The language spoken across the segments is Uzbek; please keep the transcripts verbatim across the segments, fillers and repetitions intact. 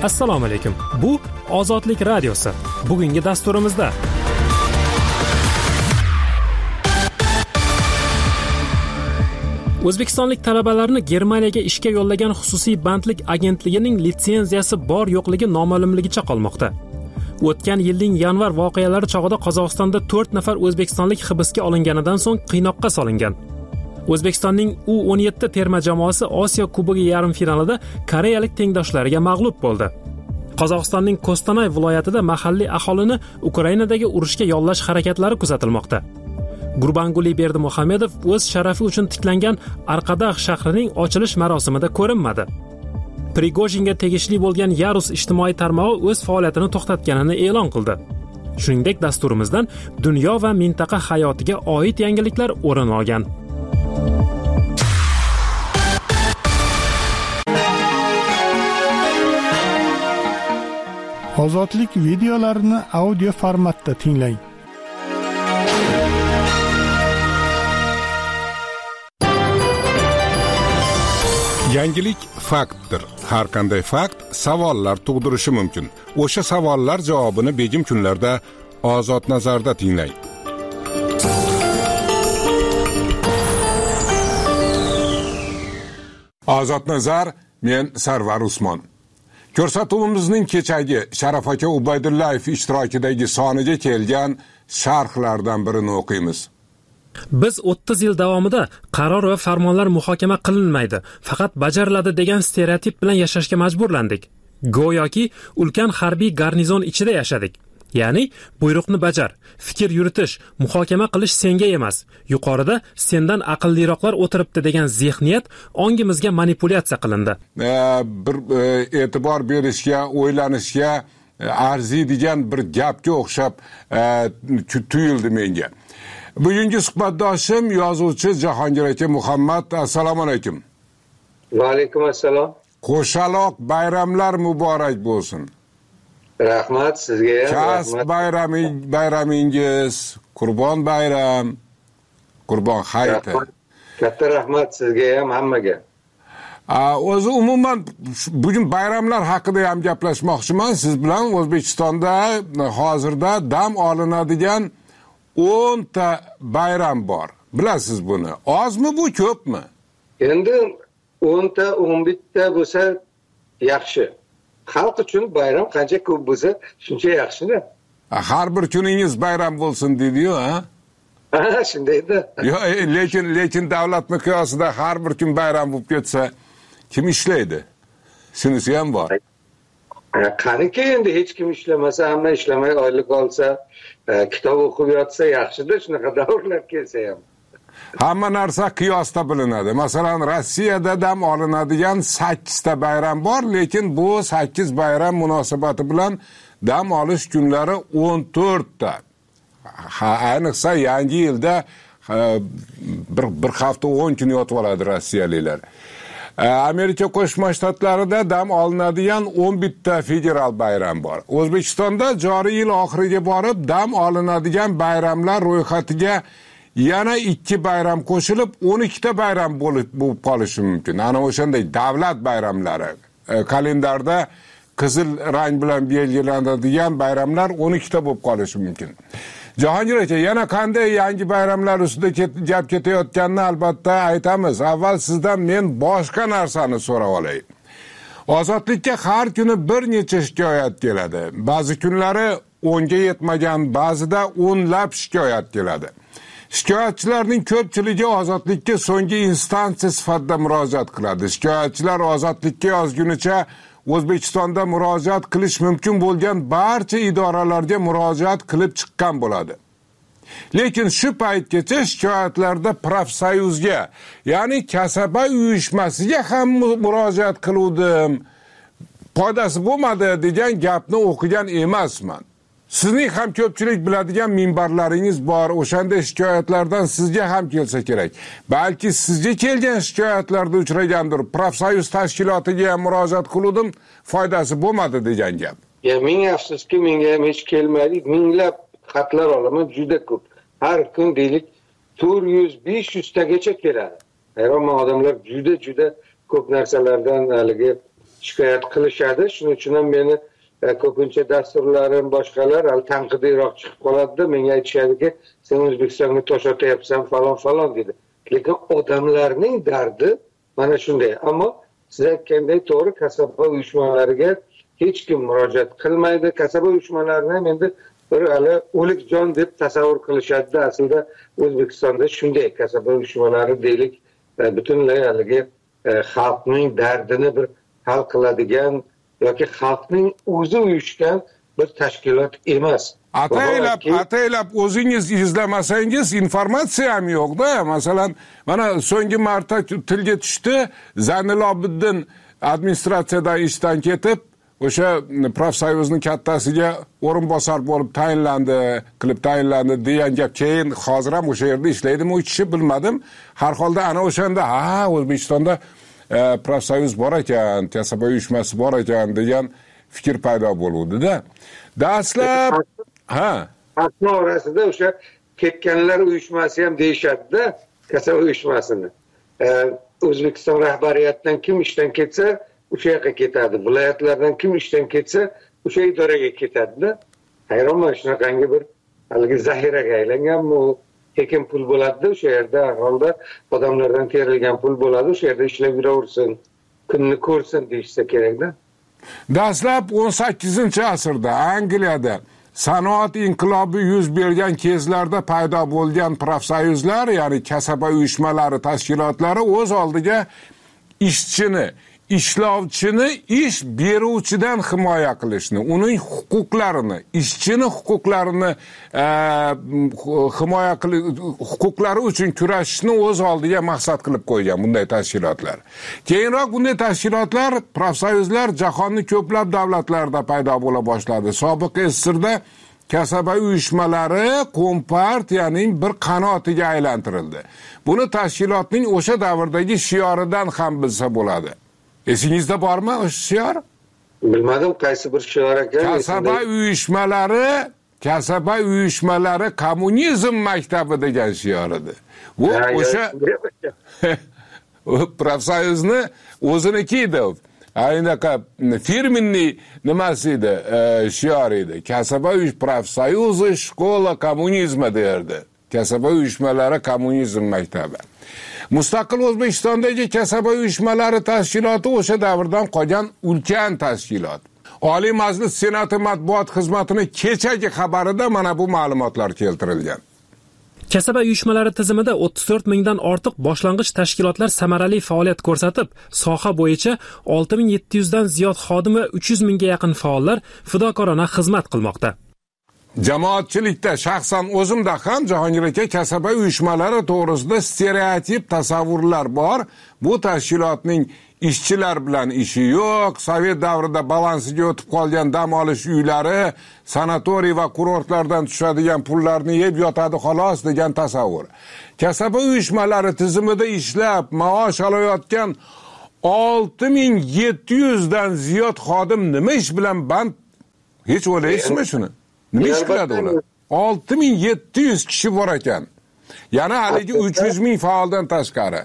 Assalomu alaykum. Bu Ozodlik radiosi. Bugungi dasturimizda O'zbekistonlik talabalarni Germaniyaga ishga yo'llagan xususiy bandlik agentligining litsenziyasi bor yo'qligi noma'lumligicha qolmoqda. O'tgan yilning yanvar voqealari chog'ida Qozog'istonda to'rt nafar o'zbekistonlik hibsga olinganidan so'ng qiynoqqa solingan. O'zbekistonning U o'n yetti terma jamoasi Osiyo Kubogi yarim finalida koreyalik tengdoshlariga mag'lub bo'ldi. Qozog'istonning Kostanay viloyatida mahalliy aholini Ukrainadagi urushga yollash harakatlari kuzatilmoqda. Gurbanguli Berdimuhamedov o'z sharafi uchun tiklangan Arqadag' shahrining ochilish marosimida ko'rinmadi. Prigojinga tegishli bo'lgan Yarus ijtimoiy tarmog'i o'z faoliyatini to'xtatganini e'lon qildi. Shuningdek, dasturimizdan dunyo va mintaqa hayotiga oid yangiliklar o'rin olgan. Ozodlik videolarini audio formatda tinglang. Yangilik faktdir. Har qanday fakt savollar tug'dirishi mumkin. O'sha savollar javobini begim kunlarda Ozod nazarda tinglang. Ozod nazar, men Sarvar Usmon. Ko'rsatuvimizning kechagi Sharaf aka Ubaydullayev ishtirokidagi soniga kelgan sharhlardan birini o'qiymiz. Biz o'ttiz yil davomida qaror va farmonlar muhokama qilinmaydi, faqat bajariladi degan stereotip bilan yashashga majburlandik. Go'yoki ulkan harbiy garnizon ichida yashadik. Ya'ni buyruqni bajar, fikr yuritish, muhokama qilish senga emas, yuqorida sendan aqlliroqlar o'tiribdi degan zehniyat ongimizga manipulyatsiya qilindi. E, bir e, e'tibor berishga, o'ylanishga e, arziydigan bir gapga o'xshab e, tuyuldi menga. Bugungi suhbatdoshim yozuvchi Jahongir aka Muhammad. Assalomu alaykum. Va alaykum assalom. Qo'shaloq bayramlar muborak bo'lsin. Rahmat sizga ham. Kasb bayrami bayramingiz, Qurbon bayram, Qurbon hayiti. Katta rahmat sizga ham, hammaga. O'zi umuman bugun bayramlar haqida ham gaplashmoqchiman siz bilan. O'zbekistonda hozirda dam olinadigan o'n ta bayram bor. Bilasiz buni. Ozmi bu, ko'pmi? Endi o'n ta, o'n bir ta bo'lsa yaxshi. Xalq uchun bayram qancha ko'p bo'lsa, shuncha yaxshi-da. Har bir kuningiz bayram bo'lsin deydi-yu, ha? Ha, shundayda. Yo, lekin lekin davlat miqyosida har bir kun bayram bo'lib ketsa, kim ishlaydi? Shunisi ham bor. Qaniki endi hech kim ishlamasa, hamma ishlamay oylik olsa, kitob o'qib yotsa yaxshi-da, shunaqa davrlar kelsa ham. Hamma narsa qiyosda bilinadi. Masalan, Rossiyada dam olinadigan sakkiz ta bayram bor, lekin bu sakkiz bayram munosabati bilan dam olish kunlari o'n to'rt ta. Ha, ayniqsa yangi yilda bir bir hafta o'n kun yotib oladi rossiyaliklar. Amerika Qo'shma Shtatlarida dam olinadigan o'n bir ta federal bayram bor. O'zbekistonda joriy yil oxiriga borib dam olinadigan bayramlar ro'yxatiga yana ikki bayram qo'shilib o'n ikki ta bayram bo'lib bo'lib qolishi mumkin. Ana o'shanday davlat bayramlari, kalendarda qizil rang bilan belgilanadigan bayramlar o'n ikki ta bo'lib qolishi mumkin. Jahongir aka, yana qanday yangi bayramlar ustida gap ketayotganini albatta aytamiz. Avval sizdan men boshqa narsani so'rab olay. Ozodlikka har kuni bir necha shikoyat keladi. Ba'zi kunlari o'nga yetmagan, ba'zida o'nlab shikoyat keladi. Shikoyatchilarning ko'pchiligi ozodlikka so'nggi instansiya sifatida murojaat qiladi. Shikoyatchilar ozodlikka yozgunicha O'zbekistonda murojaat qilish mumkin bo'lgan barcha idoralarga murojaat qilib chiqqan bo'ladi. Lekin shu paytgacha shikoyatlarda profsoyuzga, ya'ni kasaba uyushmasiga ham murojaat qildim, foydasi bo'lmadi degan gapni o'qigan emasman. Sizning ham ko'pchilik biladigan minbarlaringiz bor. O'shanda shikoyatlardan sizga ham kelsa kerak. Balki sizga kelgan shikoyatlarda uchragandir. Profsoyuz tashkilotiga ham murojaat qildim, foydasi bo'lmadi degan gap. Ya ming afsuski menga ham hech kelmadi. Minglab xatlar olaman, juda ko'p. Har kun deylik to'rt yuz besh yuz tagacha keladi. Hayronman, odamlar juda juda ko'p narsalardan haligi shikoyat qilishadi. Shuning uchun ham meni ko'pincha dasturlarim boshqalar al tanqidiyroq chiqib qoladi. Menga aytishadiki, sen O'zbekistonga tosh otyapsan falon falon dedi. Lekin odamlarning dardi mana shunday. Ammo siz aytgandek to'g'ri, kasaba uyushmalariga hech kim murojaat qilmaydi. Kasaba uyushmalarini ham endi bir hali o'lik jon deb tasavvur qilishadi. Aslida O'zbekistonda shunday kasaba uyushmalari deylik, butunlay haligi xalqning dardini bir hal qiladigan yoki xalqning o'zi uyushgan bir tashkilot emas. Ataylab, ataylab o'zingiz izlamasangiz informatsiya ham yo'q-da. Masalan, mana so'nggi marta tilga tushdi, Zanilobiddin administratsiyadan ishdan ketib, o'sha profsoyuzning kattasiga o'rinbosar bo'lib tayinlandi, qilib tayinlandi degan gap keyin hozir ham o'sha yerda ishlaydimi u kishi bilmadim. Har holda ana o'shanda, ha, O'zbekistonda e, profsoyuz bor ekan, kasaba uyushmasi bor ekan degan fikr paydo bo'ldi-da. Dastlab ha, xalqning orasida o'sha ketganlar uyushmasi ham deyishadi-da, kasaba uyushmasini. E, O'zbekiston rahbariyatidan kim ishdan ketsa, o'sha yoqqa ketadi. Viloyatlardan kim ishdan ketsa, o'sha idoraga ketadi-da. Hayronman, shunaqangi bir haligi zahiraga aylanganmi, tekin pul bo'ladi o'sha yerda, holda odamlardan terilgan pul bo'ladi, o'sha yerda ishlab yuraversin, kunni ko'rsin deyishsa kerak-da. Dastlab o'n sakkizinchi asrda Angliyada sanoat inqilobi yuz bergan kezlarda paydo bo'lgan profsoyuzlar, ya'ni kasaba uyushmalari tashkilotlari o'z oldiga ishchini, ishlovchini ish beruvchidan himoya qilishni, uning huquqlarini, ishchini huquqlarini e, himoya qilish, huquqlari uchun kurashishni o'z oldiga maqsad qilib qo'ygan bunday tashkilotlar. Keyinroq bunday tashkilotlar, profsoyuzlar jahonning ko'plab davlatlarida paydo bo'la boshladi. Sobiq S S R da kasaba uyushmalari kompartiyaning bir qanotiga aylantirildi. Buni tashkilotning o'sha davrdagi shioridan ham bilsa bo'ladi. Esingizda bormi o'sha shior? Bilmadim qaysi bir shior ekan. Kasaba uyushmalari, kasaba uyushmalari kommunizm maktabi degan shior edi. Bu o'sha profsoyuzni o'ziniki edi. Aynaqa firmenniy nimasi edi, shior edi. Kasaba uyush profsoyuzi shkola kommunizma derdi. Kasaba uyushmalari kommunizm maktabi. Mustaqil O'zbekistondagi kasaba uyushmalari tashkiloti o'sha davrdan qolgan ulkan tashkilot. Oliy Majlis Senati matbuot xizmatining kechagi xabarida mana bu ma'lumotlar keltirilgan. Kasaba uyushmalari tizimida o'ttiz to'rt mingdan ortiq boshlang'ich tashkilotlar samarali faoliyat ko'rsatib, soha bo'yicha olti ming yetti yuz dan ziyod xodim va uch yuz mingga yaqin faollar fidokorona xizmat qilmoqda. Jamoatchilikda shaxsan o'zimda ham Jahongir aka kasaba uyushmalari to'g'risida stereotip tasavvurlar bor. Bu tashkilotning ishchilar bilan ishi yo'q, Sovet davrida balansiga o'tib qolgan dam olish uylari, sanatoriy va kurortlardan tushadigan pullarni yeb yotadi xolos degan tasavvur. Kasaba uyushmalari tizimida ishlab maosh olayotgan olti ming yetti yuz dan ziyod xodim nima ish bilan band? Hech o'ylaysizmi shuni? Nima ish qiladi ular? olti ming yetti yuz kishi bor ekan. Yana haligi uch yuz ming faoldan tashqari.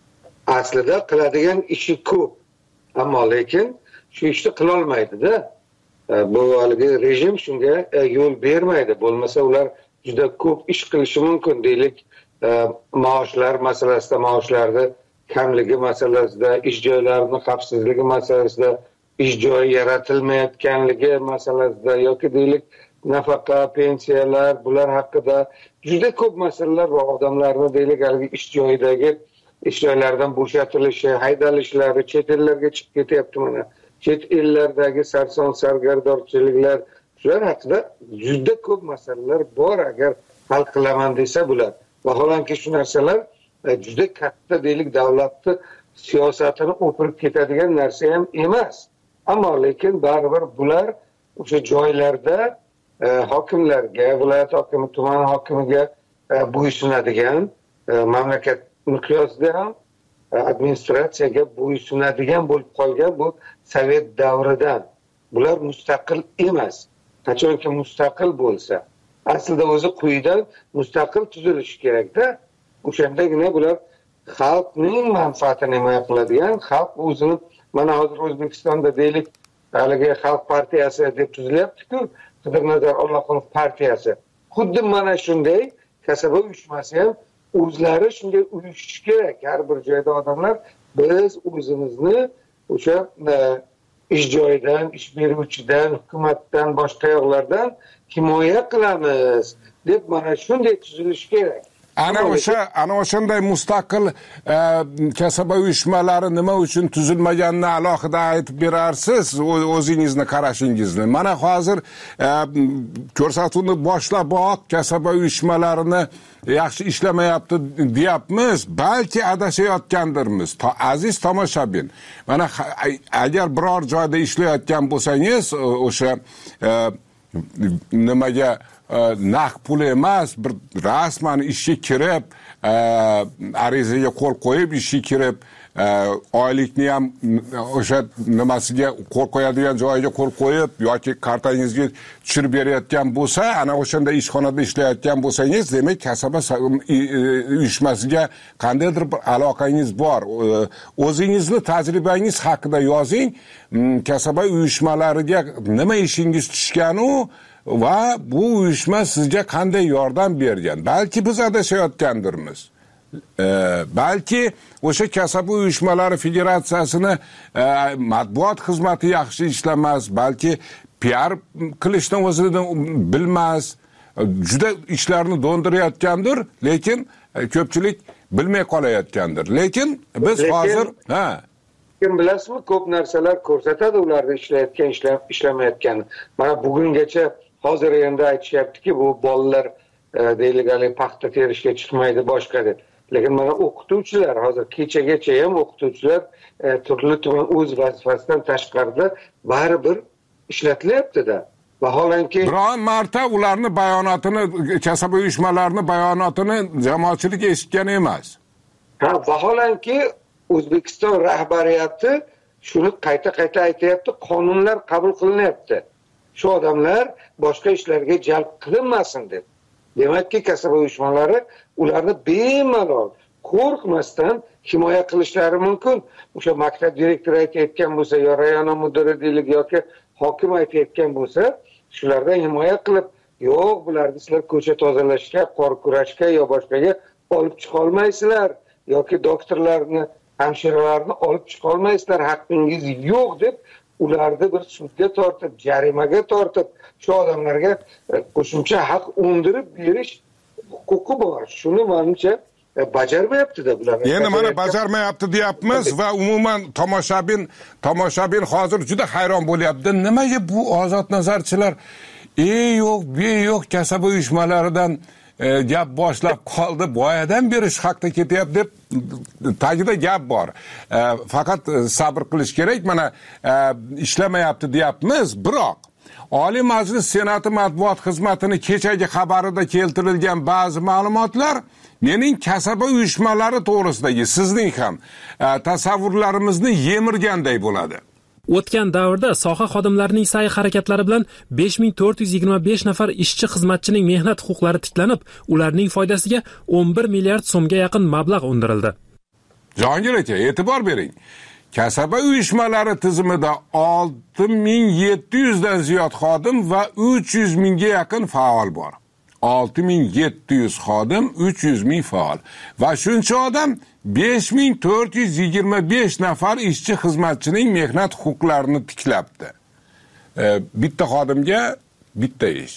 Aslida qiladigan ishi ko'p. Ammo lekin shu ishni qila olmaydi-da. Bu haligi rejim shunga yo'l bermaydi. Bo'lmasa ular juda ko'p ish qilishi mumkin. Deylik, maoshlar masalasida, maoshlarni kamligi masalasida, ish joylarining xavfsizligi masalasida, ish joyi yaratilmayotganligi masalasida yoki deylik nafaqa, pensiyalar, bular haqida juda ko'p masalalar bor. Odamlarning deylik haligi ish joyidagi ish joylaridan bo'shatilishi, haydalishlari, chet ellarga chiqib ketyapti mana. Chet ellardagi sarson sargardorchiliklar, shular haqida juda ko'p masalalar bor agar hal qilaman desa bular. Vaholanki shu narsalar juda katta deylik davlatni siyosatini o'pirib ketadigan narsa ham emas. Ammo lekin baribir bular o'sha joylarda e, hokimlarga, viloyat hokimi, tuman hokimiga e, bo'ysunadigan, e, mamlakat miqyosida ham e, administratsiyaga bo'ysunadigan bo'lib qolgan bu Sovet davridan. Bular mustaqil emas. Qachonki mustaqil bo'lsa, aslida o'zi quyidan mustaqil tuzilishi kerak-da. O'shandagina bular xalqning manfaatini himoya qiladigan, xalq o'zini mana hozir O'zbekistonda deylik haligi Xalq partiyasi deb tuzilyapti-ku, Qidirnazar Allohqulov partiyasi. Xuddi mana shunday kasaba uyushmasi ham o'zlari shunday uyushishi kerak. Har bir joyda odamlar biz o'zimizni o'sha ish joyidan, ish beruvchidan, hukumatdan, boshqa yoqlardan himoya qilamiz deb mana shunday tuzilishi kerak. Ana o'sha, ana o'shanday mustaqil e, kasaba uyushmalari nima uchun tuzilmaganini alohida aytib berarsiz, o'zingizni qarashingizni. Mana hozir e, ko'rsatuvni boshlaboq kasaba uyushmalarini yaxshi ishlamayapti deyapmiz, balki adashayotgandirmiz. To, aziz tomoshabin, mana agar biror joyda ishlayotgan bo'lsangiz, o'sha e, nimaga naq pul emas, bir rasman ishga kirib, arizaga qo'l qo'yib ishga kirib, oylikni ham o'sha nimasiga qo'l qo'yadigan joyiga qo'l qo'yib yoki kartangizga tushirib berayotgan bo'lsa, ana o'shanda ishxonada ishlayotgan bo'lsangiz, demak kasaba uyushmasiga qandaydir bir aloqangiz bor. O'zingizni tajribangiz haqida yozing, kasaba uyushmalariga nima ishingiz tushganu va bu uyushma sizga qanday yordam bergan? Balki biz adashayotgandirmiz. Ee, balki o'sha kasaba uyushmalari federatsiyasini e, matbuot xizmati yaxshi ishlamas, balki P R qilishdan o'zini bilmas, juda ishlarni do'ndirayotgandir, lekin e, ko'pchilik bilmay qolayotgandir. Lekin biz lekin, hozir ha kim bilasizmi, ko'p narsalar ko'rsatadi ularda ishlayotgan, ishlab ishlamayotgan. Mana bugungacha hozir endi aytishyaptiki, bu bolalar e, deylik hali paxta terishga chiqmaydi boshqa deb. Lekin mana o'qituvchilar hozir kechagacha ham o'qituvchilar e, turli tuman o'z vazifasidan tashqarida baribir ishlatilyapti-da. Vaholanki biron marta ularni bayonotini, kasaba uyushmalarining bayonotini jamoatchilik eshitgan emas. Ha, vaholanki O'zbekiston rahbariyati shuni qayta-qayta aytayapti, qonunlar qabul qilinyapti. Shu odamlar boshqa ishlarga jalb qilinmasin deb. Demakki, kasaba uyushmalari ularni bemalol, qo'rqmasdan himoya qilishlari mumkin. O'sha maktab direktori aytayotgan bo'lsa, yo rayon mudiri deylik yoki hokim aytayotgan bo'lsa, shulardan himoya qilib, yo'q, bularni sizlar ko'cha tozalashga, qor kurashga yo boshqaga olib chiqa olmaysizlar yoki doktorlarni, hamshiralarni olib chiqa olmaysizlar, haqqingiz yo'q deb ularni bir sudga tortib, jarimaga tortib, shu odamlarga qo'shimcha haq undirib berish huquqi bor. Shuni menimcha bajarmayapti-da bular. Endi mana bajarmayapti deyapmiz va umuman tomoshabin tomoshabin hozir juda hayron bo'lyapti. Nimaga bu ozodnazarchilar ey yo'q, be yo'q kasaba uyushmalaridan e, gap boshlab qoldi, boyadan beri shu haqda ketyapti deb tagida gap bor. E, faqat sabr qilish kerak. Mana e, ishlamayapti deyapmiz, biroq Oliy Majlis Senati matbuot xizmatining kechagi xabarida keltirilgan ba'zi ma'lumotlar mening kasaba uyushmalari to'g'risidagi sizning ham e, tasavvurlarimizni yemirganday bo'ladi. O'tgan davrda soha xodimlarining sa'y-harakatlari bilan besh ming to'rt yuz yigirma besh nafar ishchi xizmatchining mehnat huquqlari tiklanib, ularning foydasiga o'n bir milliard so'mga yaqin mablag' undirildi. Jahongir aka, e'tibor bering. Kasaba uyushmalari tizimida olti ming yetti yuz dan ziyod xodim va uch yuz mingga yaqin faol bor. olti ming yetti yuz xodim, uch yuz ming faol. Va shuncha odam besh ming to'rt yuz yigirma besh nafar ishchi xizmatchining mehnat huquqlarini tiklabdi. E, bitta xodimga bitta ish.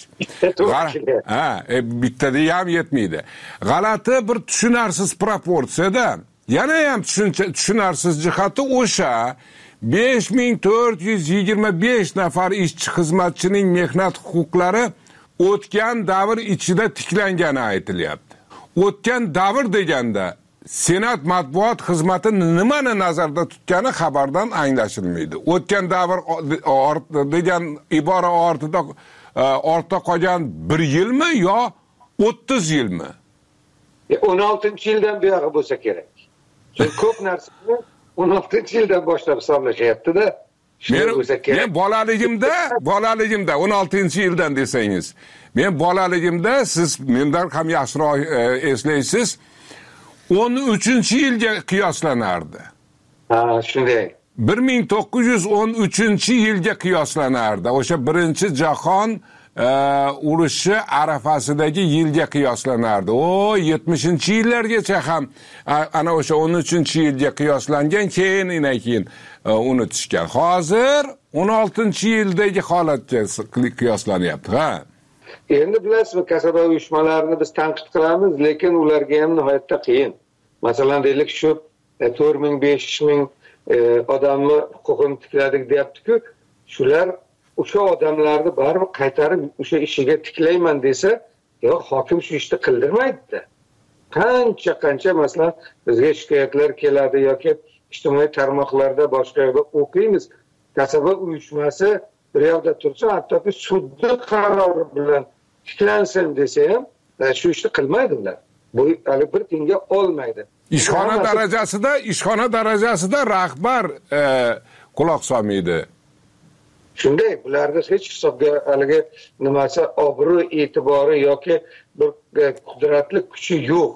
Ha, e, bittada ham yetmaydi. G'alati bir tushunarsiz proporsiyada, yana ham tushunarsiz jihati o'sha besh ming to'rt yuz yigirma besh nafar ishchi xizmatchining mehnat huquqlari o'tgan davr ichida tiklangani aytilyapti. O'tgan davr deganda Senat matbuot xizmati nimani nazarda tutgani xabardan anglashilmaydi. O'tgan davr degan ibora ortida ortda qolgan bir yilmi yo o'ttiz yilmi? o'n oltinchi yildan buyog'i bo'lsa kerak. Chunki ko'p narsani o'n oltinchi yildan boshlab hisoblashyapti-da. Men, men bolaligimda, bolaligimda o'n oltinchi yildan desangiz, men bolaligimda siz mendan ham yaxshiroq e, eslaysiz, o'n uchinchi yilga qiyoslanardi. Ha, shunday. bir ming to'qqiz yuz o'n uchinchi yilga qiyoslanardi. O'sha birinchi jahon e, urushi arafasidagi yilga qiyoslanardi. O yetmishinchi yillargacha ham ana o'sha o'n uchinchi yilga qiyoslangan, keyin ina keyin e, unutishgan. Hozir o'n oltinchi yildagi holatga qiyoslanyapti, ha. Endi bilasizmi, kasaba uyushmalarini biz tanqid qilamiz, lekin ularga ham nihoyatda qiyin. Masalan, deylik shu to'rt ming besh ming e, odamni huquqini tikladik deyapti-ku, shular o'sha odamlarni baribir qaytarib o'sha ishiga tiklayman desa, yo'q, hokim shu ishni qildirmaydi-da. Qancha qancha masalan bizga shikoyatlar keladi yoki ijtimoiy tarmoqlarda boshqa yerda o'qiymiz. Kasaba uyushmasi bir yoqda tursa, hattoki sudni qarori bilan tiklansin desa ham shu ishni qilmaydi ular. Bu hali bir tiyinga olmaydi. Ishxona darajasida, ishxona darajasida rahbar e, quloq solmaydi. Shunday, bularda hech hisobga haligi nimasi obro' e'tibori yoki bir qudratli kuchi yo'q.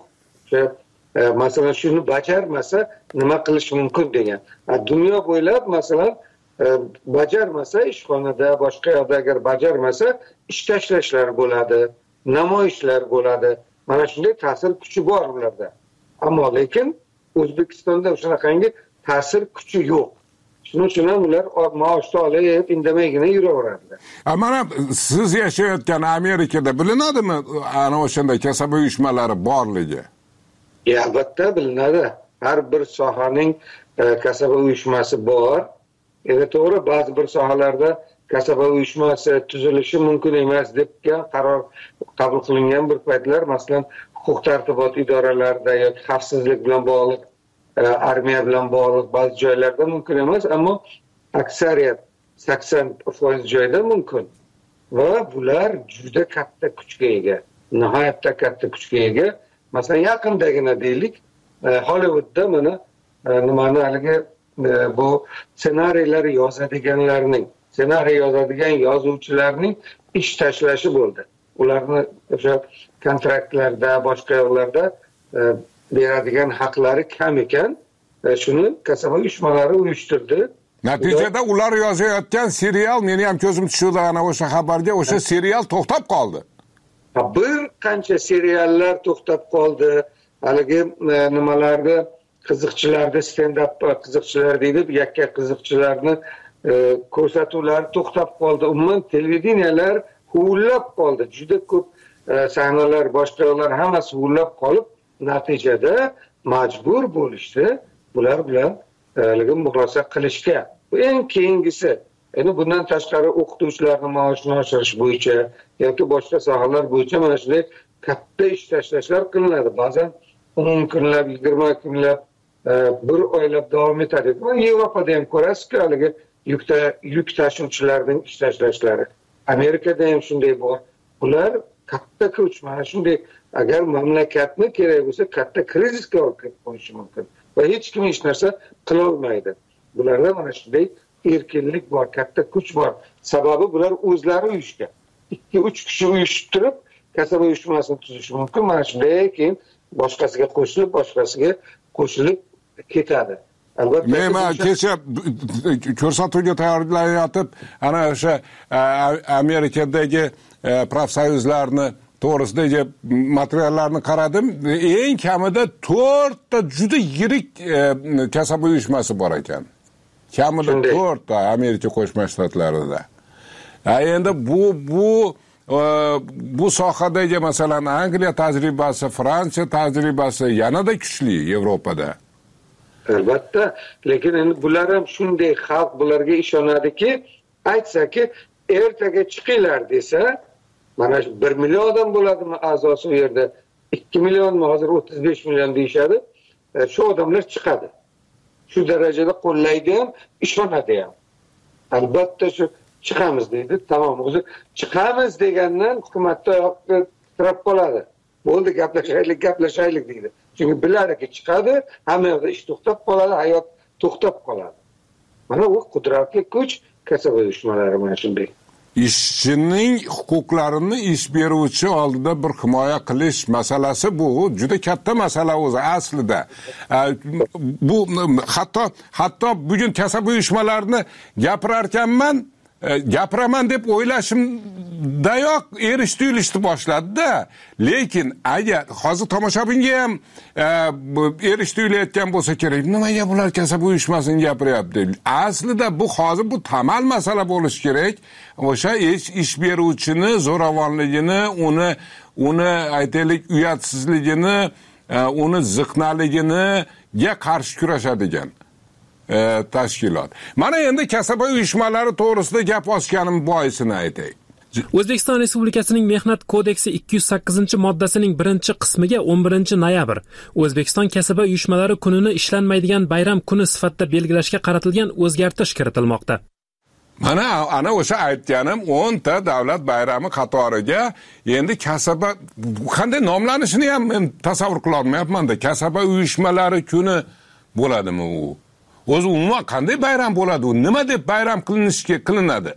E, masalan shuni bajarmasa nima qilish mumkin degan. Dunyo bo'ylab masalan e, bajarmasa, ishxonada boshqa yoqda agar bajarmasa, ish tashlashlar bo'ladi, namoyishlar bo'ladi. Mana shunday ta'sir kuchi bor ularda. Ammo lekin O'zbekistonda shunaqangi ta'sir kuchi yo'q. Shuning uchun ham ular maoshni olib indamaygina yuraveradilar. Mana siz yashayotgan Amerikada bilinadimi ana o'shanday kasaba uyushmalari borligi? Ya, albatta bilinadi. Har bir sohaning e, kasaba uyushmasi bor. Endi to'g'ri, ba'zi bir sohalarda kasaba uyushmasi tuzilishi mumkin emas deb qaror qabul qilingan bir paytlar, masalan, huquq tartibot idoralarida yoki xavfsizlik bilan bog'liq, armiya bilan bog'liq ba'zi joylarda mumkin emas, ammo aksariyat sakson foiz joyda mumkin. Va bular juda katta kuchga ega, nihoyatda katta kuchga ega. Masalan, yaqindagina deylik, Hollywoodda mana nimani haligi bu ssenariylar yozadiganlarning, ssenariy yozadigan yozuvchilarning ish tashlashi bo'ldi. Ularni o'sha kontraktlarda, boshqa yo'llarda e, beradigan haqlari kam ekan, e, shuni kasaba uyushmalari uyushtirdi. Natijada ular yozayotgan serial, meni ham ko'zim tushdi ana o'sha xabarga, o'sha serial to'xtab qoldi. Ha, bir qancha seriallar to'xtab qoldi. Haligi e, nimalarni qiziqchilarni, stand-up qiziqchilar deydi, yakka qiziqchilarni e, ko'rsatuvlar to'xtab qoldi. Umuman televideniyalar huvillab qoldi. Juda ko'p e, sahnalar, boshqa yo'llar hammasi huvillab qolib, natijada majbur bo'lishdi bular bilan haligi murosa qilishga. Bu eng keyingisi. Endi bundan tashqari o'qituvchilarning maoshini oshirish bo'yicha yoki boshqa sohalar bo'yicha mana shunday katta ish tashlashlar qilinadi. Ba'zan o'n kunlab, yigirma kunlab, bir oylab davom etadi. Yevropada ham ko'rasizki, haligi yukta yuk tashuvchilarning ish tashlashlari. Amerikada ham shunday bor. Bular katta kuch. Mana shunday agar mamlakatni kerak bo'lsa katta krizisga olib kelib qo'yishi mumkin. Va hech kim hech narsa qila olmaydi. Bularda mana shunday erkinlik bor, katta kuch bor. Sababi bular o'zlari uyushgan. ikki uch kishi uyushib turib kasaba uyushmasini tuzishi mumkin. Mana shunday keyin boshqasiga qo'shilib, boshqasiga qo'shilib ketadi. Albatta, men kecha ko'rsatuvga tayyorlanayotib ana o'sha Amerikadagi profsoyuzlarni to'g'risidagi materiallarni qaradim. Eng kamida to'rtta juda yirik kasaba uyushmasi bor ekan. Kamida to'rtta Amerika Qo'shma Shtatlarida. Endi bu bu bu sohadagi masalan Angliya tajribasi, Fransiya tajribasi yanada kuchli Yevropada. Albatta, lekin endi bular ham shunday xalq bularga ishonadiki, aytsaki, ertaga chiqinglar desa, mana bir million odam bo'ladimi a'zosi u yerda? ikki millionmi, hozir o'ttiz besh million deyshadi. Shu odamlar chiqadi. Shu darajada qo'llaydi ham, ishonadi ham. Albatta shu chiqamiz deydi. Tamom, o'zi chiqamiz degandan hukumatda oyoqqa tirab qoladi. Bo'ldi, gaplashaylik, gaplashaylik deydi. Chunki biladiki chiqadi, hamma yoqda ish to'xtab qoladi, hayot to'xtab qoladi. Mana u qudratli kuch kasaba uyushmalari mana shunday. ishchining huquqlarini ish beruvchi oldida bir himoya qilish masalasi bu juda katta masala o'zi aslida. Bu hatto hatto bugun kasab uyushmalarini gapirar ekanman, gapiraman deb o'ylashimdayoq erish tuyulishni boshladi-da. Lekin agar hozir tomoshabinga ham erish tuyulayotgan bo'lsa kerak, nimaga bular kasab uyushmasini gapiryapti? Aslida bu hozir bu tamal masala bo'lishi kerak. O'sha ish ish beruvchini zo'ravonligini, uni uni aytaylik uyatsizligini, uni ziqnaliginiga qarshi kurashadigan E, tashkilot. Mana endi kasaba uyushmalari to'g'risida gap ochganim boisini aytay. O'zbekiston Respublikasining Mehnat kodeksi ikki yuz sakkizinchi moddasining birinchi qismiga o'n birinchi noyabr O'zbekiston kasaba uyushmalari kunini ishlanmaydigan bayram kuni sifatida belgilashga qaratilgan o'zgartirish kiritilmoqda. Mana ana o'sha aytganim o'n ta davlat bayrami qatoriga endi kasaba qanday nomlanishini ham men tasavvur qila olmayapman-da. Kasaba uyushmalari kuni bo'ladimi u? O'zi umuman qanday bayram bo'ladi? U nima deb bayram qilinishiga qilinadi?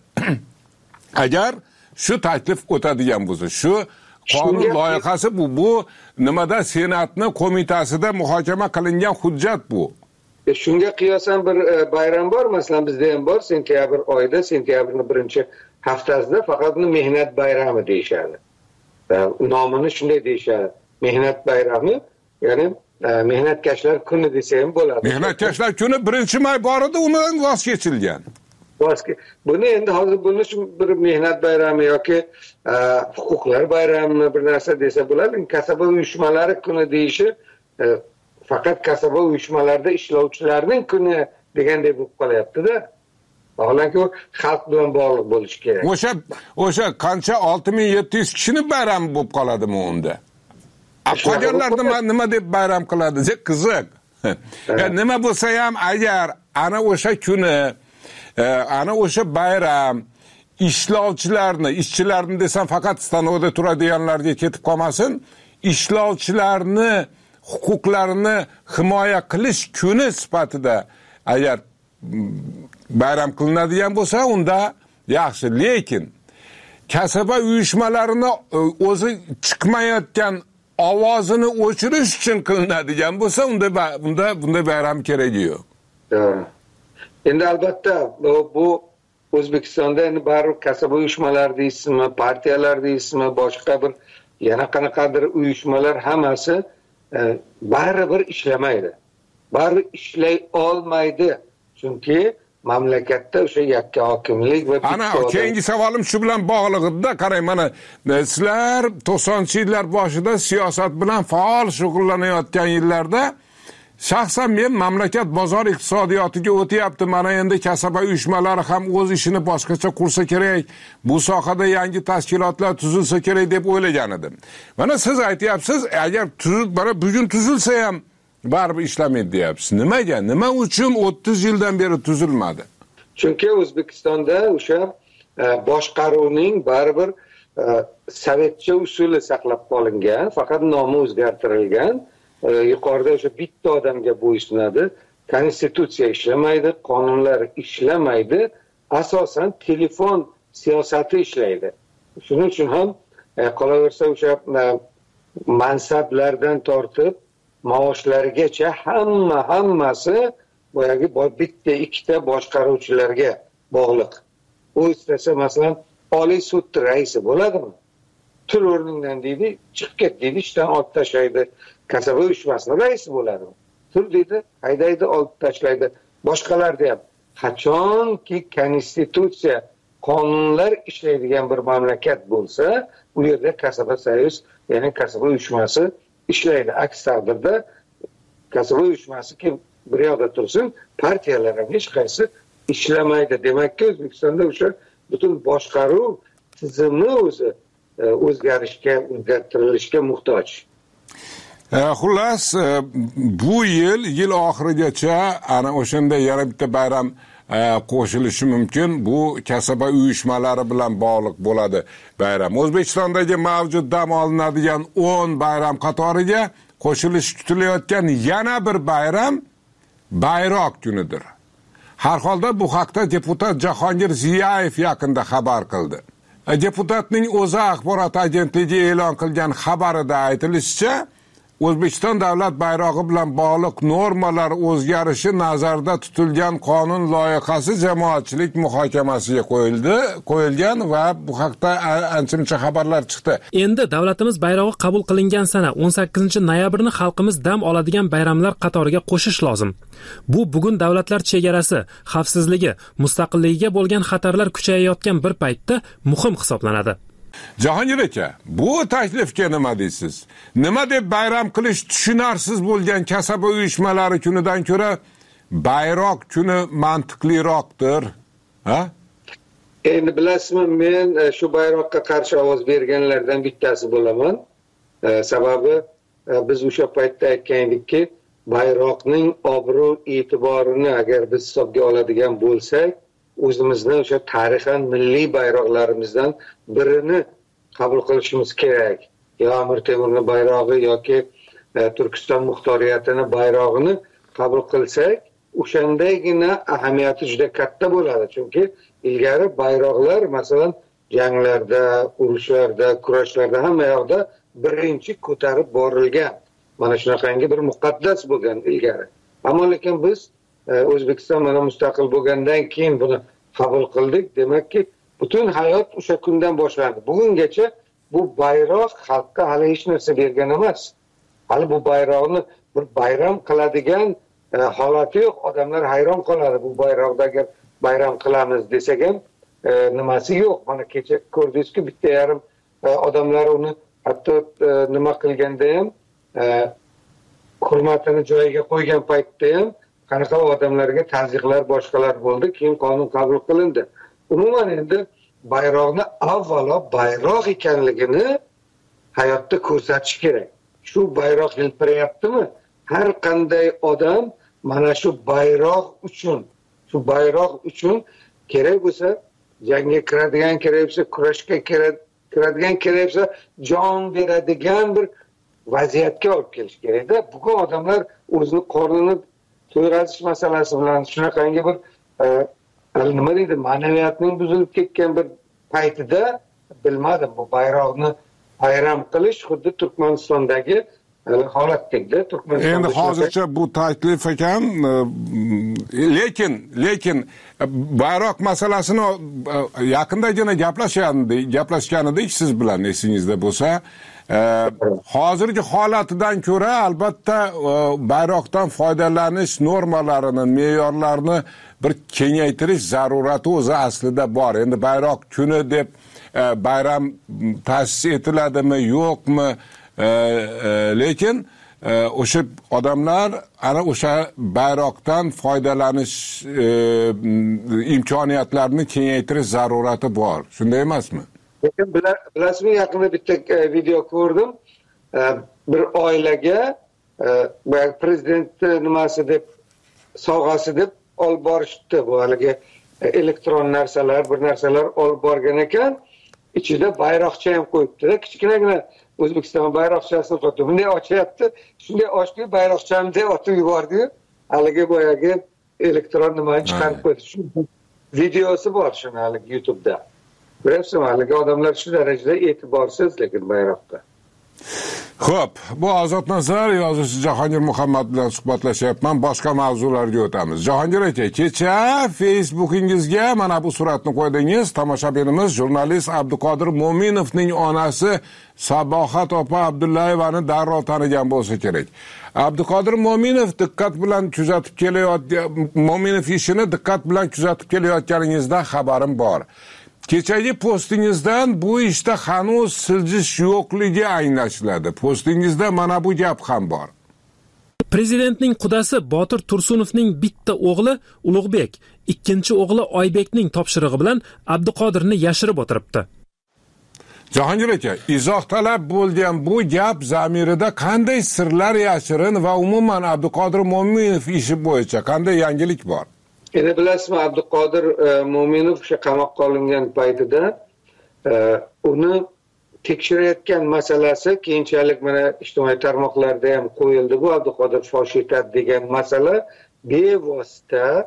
Agar shu taklif o'tadigan bo'lsa, shu qonun loyihasi bu bu nimada Senatni qo'mitasida muhokama qilingan hujjat bu. E, shunga qiyosan bir e, bayram bor, masalan bizda ham bor, sentyabr oyida, sentyabrning birinchi haftasida faqat uni mehnat bayrami deyishadi. E, nomini shunday deyishadi. Mehnat bayrami, ya'ni mehnatkashlar kuni desa ham bo'ladi. Mehnatkashlar kuni birinchi may bor edi, undan voz kechilgan. Voz Buni endi hozir buni bir mehnat bayrami yoki huquqlar bayrami bir narsa desa bo'ladi. Kasaba uyushmalari kuni deyishi faqat kasaba uyushmalarida ishlovchilarning kuni degandek bo'lib qolyapti-da. Vaholanki u xalq bilan bog'liq bo'lishi kerak. O'sha o'sha qancha olti ming yetti yuz kishining bayrami bo'lib qoladimi unda? Qolganlar nima nima deb bayram qiladi? Qiziq. Nima bo'lsa ham agar ana o'sha kuni, ana o'sha bayram ishlovchilarni, ishchilarni desam faqat stanovda turadiganlarga ketib qolmasin, ishlovchilarni huquqlarini himoya qilish kuni sifatida agar bayram qilinadigan bo'lsa, unda yaxshi. Lekin kasaba uyushmalarini o'zi chiqmayotgan ovozini o'chirish uchun qilinadigan bo'lsa, unda bunda bunda bayram keragi yo'q. Endi albatta bu, bu O'zbekistonda endi baribir kasaba uyushmalari deysizmi, partiyalar deysizmi, boshqa bir yana qanaqadir uyushmalar hammasi e, baribir ishlamaydi. Baribir ishlay olmaydi. Chunki mamlakatda o'sha yakka hokimlik va ana keyingi savolim shu bilan bog'liqda. Qarang, mana sizlar to'qsoninchi yillar boshida siyosat bilan faol shug'ullanayotgan yillarda shaxsan men mamlakat bozor iqtisodiyotiga o'tyapti. Mana endi kasaba uyushmalari ham o'z ishini boshqacha qursa kerak, bu sohada yangi tashkilotlar tuzilsa kerak deb o'ylagan edim. Mana siz aytyapsiz, agar tuzil, mana bugun tuzilsa ham baribir ishlamaydi deyapsiz. Nimaga? Nima uchun o'ttiz yildan beri tuzilmadi? Chunki O'zbekistonda o'sha e, boshqaruvning baribir e, sovetcha usuli saqlab qolingan, faqat nomi o'zgartirilgan. E, yuqorida o'sha bitta odamga bo'ysunadi. Konstitutsiya ishlamaydi, qonunlar ishlamaydi, asosan telefon siyosati ishlaydi. Shuning uchun ham e, qolaversa o'sha e, mansablardan tortib maoshlarigacha hamma hammasi boyagi bitta ikkita boshqaruvchilarga bog'liq. U istasa masalan Oliy sud raisi bo'ladimi? Tur o'rningdan deydi, chiqib ket deydi, ishdan olib tashlaydi. Kasaba uyushmasini raisi bo'ladimi? Tur deydi, haydaydi, olib tashlaydi. Boshqalarda ham qachonki konstitutsiya, qonunlar ishlaydigan bir mamlakat bo'lsa, u yerda kasaba soyuz, ya'ni kasaba uyushmasi ishlaydi. Aks taqdirda kasaba uyushmasi kim bir yoqda tursin, partiyalar ham hech qaysi ishlamaydi. Demakki, O'zbekistonda o'sha butun boshqaruv tizimi o'zi o'zgarishga, o'zgartirilishga muhtoj. E, xullas, e, bu yil yil oxirigacha ana o'shanda yana bitta bayram e, qo'shilishi mumkin. Bu kasaba uyushmalari bilan bog'liq bo'ladi bayram. O'zbekistondagi mavjud dam olinadigan o'n bayram qatoriga qo'shilish kutilayotgan yana bir bayram bayroq kunidir. Har holda bu haqda deputat Jahongir Ziyayev yaqinda xabar qildi. Deputatning o'zi axborot agentligi e'lon qilgan xabarida aytilishicha, O'zbekiston davlat bayrog'i bilan bog'liq normalar o'zgarishi nazarda tutilgan qonun loyihasi jamoatchilik muhokamasiga qo'yildi, qo'yilgan va bu haqda ancha-muncha xabarlar chiqdi. Endi davlatimiz bayrog'i qabul qilingan sana o'n sakkizinchi noyabrni xalqimiz dam oladigan bayramlar qatoriga qo'shish lozim. Bu bugun davlatlar chegarasi, xavfsizligi, mustaqilligiga bo'lgan xatarlar kuchayayotgan bir paytda muhim hisoblanadi. Jahongir aka, bu taklifga nima deysiz? Nima deb bayram qilish tushunarsiz bo'lgan kasaba uyushmalari kunidan ko'ra bayroq kuni mantiqliroqdir? Ha? Endi bilasizmi, men shu bayroqqa qarshi ovoz berganlardan bittasi bo'laman. Sababi biz o'sha paytda aytgan edikki, bayroqning obro' e'tiborini agar biz hisobga oladigan bo'lsak, o'zimizni o'sha tarixan milliy bayroqlarimizdan birini qabul qilishimiz kerak. Yo Amir Temurning bayrog'i yoki e, Turkiston muxtoriyatining bayrog'ini qabul qilsak, o'shandaygina ahamiyati juda katta bo'ladi. Chunki ilgari bayroqlar, masalan, janglarda, urushlarda, kurashlarda hamma yoqda birinchi ko'tarib borilgan. Mana shunaqangi bir muqaddas bo'lgan ilgari. Ammo lekin biz O'zbekiston mana mustaqil bo'lgandan keyin buni qabul qildik. Demakki, butun hayot o'sha kundan boshlandi. Bugungacha bu bayroq xalqqa hali hech narsa bergan emas. Hali bu bayroqni bir bayram qiladigan e, holati yo'q. Odamlar hayron qoladi. Bu bayroqda agar bayram qilamiz desak ham e, nimasi yo'q. Mana kecha ko'rdingizki, bitta yarim e, odamlar uni hatto e, nima qilganda ham e, hurmatini joyiga qo'ygan paytda ham qanaqa odamlarga tazyiqlar boshqalar bo'ldi, keyin qonun qabul qilindi. Umuman endi bayroqni avvalo bayroq ekanligini hayotda ko'rsatish kerak. Shu bayroq hilpirayaptimi? Har qanday odam mana shu bayroq uchun, shu bayroq uchun kerak bo'lsa jangga kiradigan, kerak bo'lsa kurashga kiradigan, kerak bo'lsa jon beradigan bir vaziyatga olib kelish kerak-da. Bugun odamlar o'zini qornini to'yg'azish masalasi bilan shunaqangi bir e, nima deydi, ma'naviyatning buzilib ketgan bir paytida bilmadim, bu bayroqni bayram qilish xuddi Turkmanistondagi e, holatdagida. Turkmanistonda endi hozircha bu taklif ekan, e, lekin lekin bayroq masalasini e, yaqindagina gaplashgandik, gaplashgandik siz bilan, esingizda bo'lsa. Ee, hozirgi holatidan ko'ra albatta e, bayroqdan foydalanish normalarini, me'yorlarini bir kengaytirish zarurati o'zi aslida bor. Endi bayroq kuni deb e, bayram ta'sis etiladimi, yo'qmi? E, e, lekin e, o'sha odamlar ana o'sha bayroqdan foydalanish e, imkoniyatlarini kengaytirish zarurati bor. Shunday emasmi? Lekin bilasizmi, yaqinda bitta video ko'rdim. Bir oilaga prezident nimasi deb, sovg'asi deb olib borishdi. Bu haligi elektron narsalar, bir narsalar olib borgan ekan. Ichida bayroqcha ham qo'yibdi-da, kichkinagina O'zbekiston bayroqchasini qo'yibdi. Bunday ochyapti, shunday ochdi, bayroqchani deb otib yubordi. Haligi boyagi elektron nimani chiqarib qo'ydi. Videosi bor shuni haligi YouTube'da. Bilasizmi, haligi odamlar shu darajada e'tiborsiz lekin bayroqqa. Xo'p, bu Ozodnazar yozuvchi Jahongir Muhammad bilan suhbatlashyapman. Boshqa mavzularga o'tamiz. Jahongir aka, kecha Facebookingizga mana bu suratni qo'ydingiz. Tomoshabinimiz jurnalist Abduqodir Mo'minovning onasi Sabohat opa Abdullayevani darrov tanigan bo'lsa kerak. Abduqodir Mo'minov diqqat bilan kuzatib kelayotgan, Mo'minov ishini diqqat bilan kuzatib kelayotganingizdan xabarim bor. Kechagi postingizdan bu ishda hanuz siljish yo'qligi anglashiladi. Postingizda mana bu gap ham bor. Prezidentning qudasi Botir Tursunovning bitta o'g'li Ulug'bek, ikkinchi o'g'li Oybekning topshirig'i bilan Abduqodirni yashirib o'tiribdi. Jahongir aka, izoh talab bo'lgan bu gap zamirida qanday sirlar yashirin va umuman Abduqodir Mo'minov ishi bo'yicha qanday yangilik bor? Endi bilasizmi, Abduqodir e, Mo'minov o'sha qamoqqa olingan paytida e, uni tekshirayotgan masalasi keyinchalik mana ijtimoiy tarmoqlarda ham qo'yildi. Bu Abduqodir fosh etadi degan masala bevosita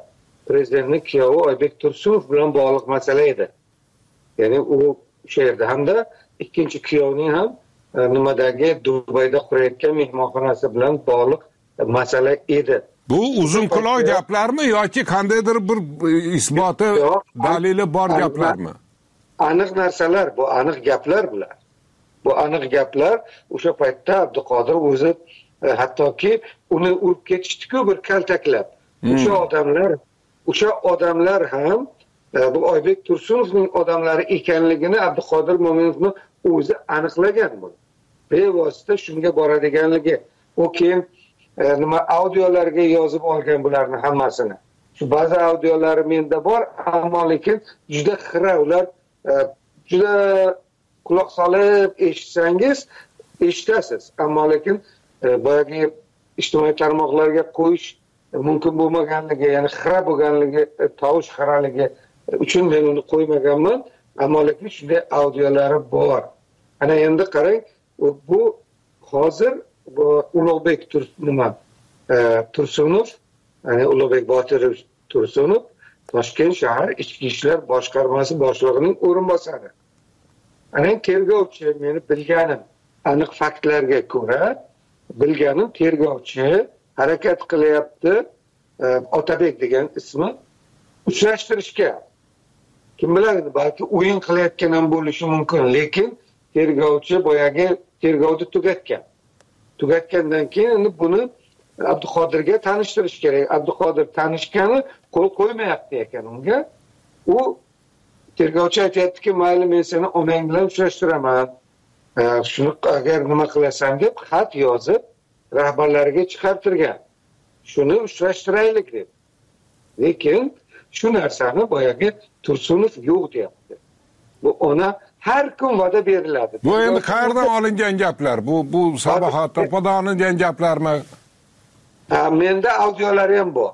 prezidentning kuyovi Oybek Tursunov bilan bog'liq masala edi. Ya'ni u o'sha yerda hamda ikkinchi kuyovning ham nimadagi Dubayda qurayotgan mehmonxonasi bilan bog'liq masala edi. Bu uzun quloq gaplarmi yoki qandaydir bir isboti, dalili bor gaplarmi? Aniq narsalar, bu aniq gaplar bular. Bu aniq gaplar. O'sha paytda Abduqodir o'zi hattoki uni urib ketishdi-ku bir kaltaklab. O'sha odamlar, o'sha odamlar ham bu Oybek Tursunovning odamlari ekanligini Abduqodir Mo'minovning o'zi aniqlagan bu. Bevosita shunga boradiganligi. U keyin nima audiolarga yozib olgan bularni hammasini. Shu ba'zi audiolari menda bor, ammo lekin juda xira ular juda quloq solib eshitsangiz eshitasiz, ammo lekin boyagi ijtimoiy tarmoqlarga qo'yish mumkin bo'lmaganligi, ya'ni xira bo'lganligi, tovush xiraligi uchun men uni qo'ymaganman, ammo lekin shunday audiolari bor. Ana endi qarang, bu hozir bu Ulug'bek nima Tursunov, ya'ni Ulug'bek Botirov Tursunov Toshkent shahar ichki ishlar boshqarmasi boshlig'ining o'rinbosari. Ana tergovchi, meni bilganim aniq faktlarga ko'ra, bilganim tergovchi harakat qilyapti, Otabek degan ismi uchrashtirishga. Kim biladi, balki o'yin qilayotgan ham bo'lishi mumkin, lekin tergovchi boyagi tergovni tugatgan. Tugatgandan keyin buni Abduqodirga tanishtirish kerak. Abduqodir tanishgani qo'l qo'ymayapti ekan unga. U tergovchi aytayaptiki, mayli men seni onang bilan uchrashtiraman. Shuni agar nima qilasan deb xat yozib rahbarlariga chiqartirgan. Shuni uchrashtiraylik deb. Lekin shu narsani boyagi Tursunov yo'q deyapti. Bu ona har kun va'da beriladi. Bu endi qayerdan olingan gaplar? Bu bu Sabohat to'padan olingan gaplarmi? Ha, menda audiolari ham bor.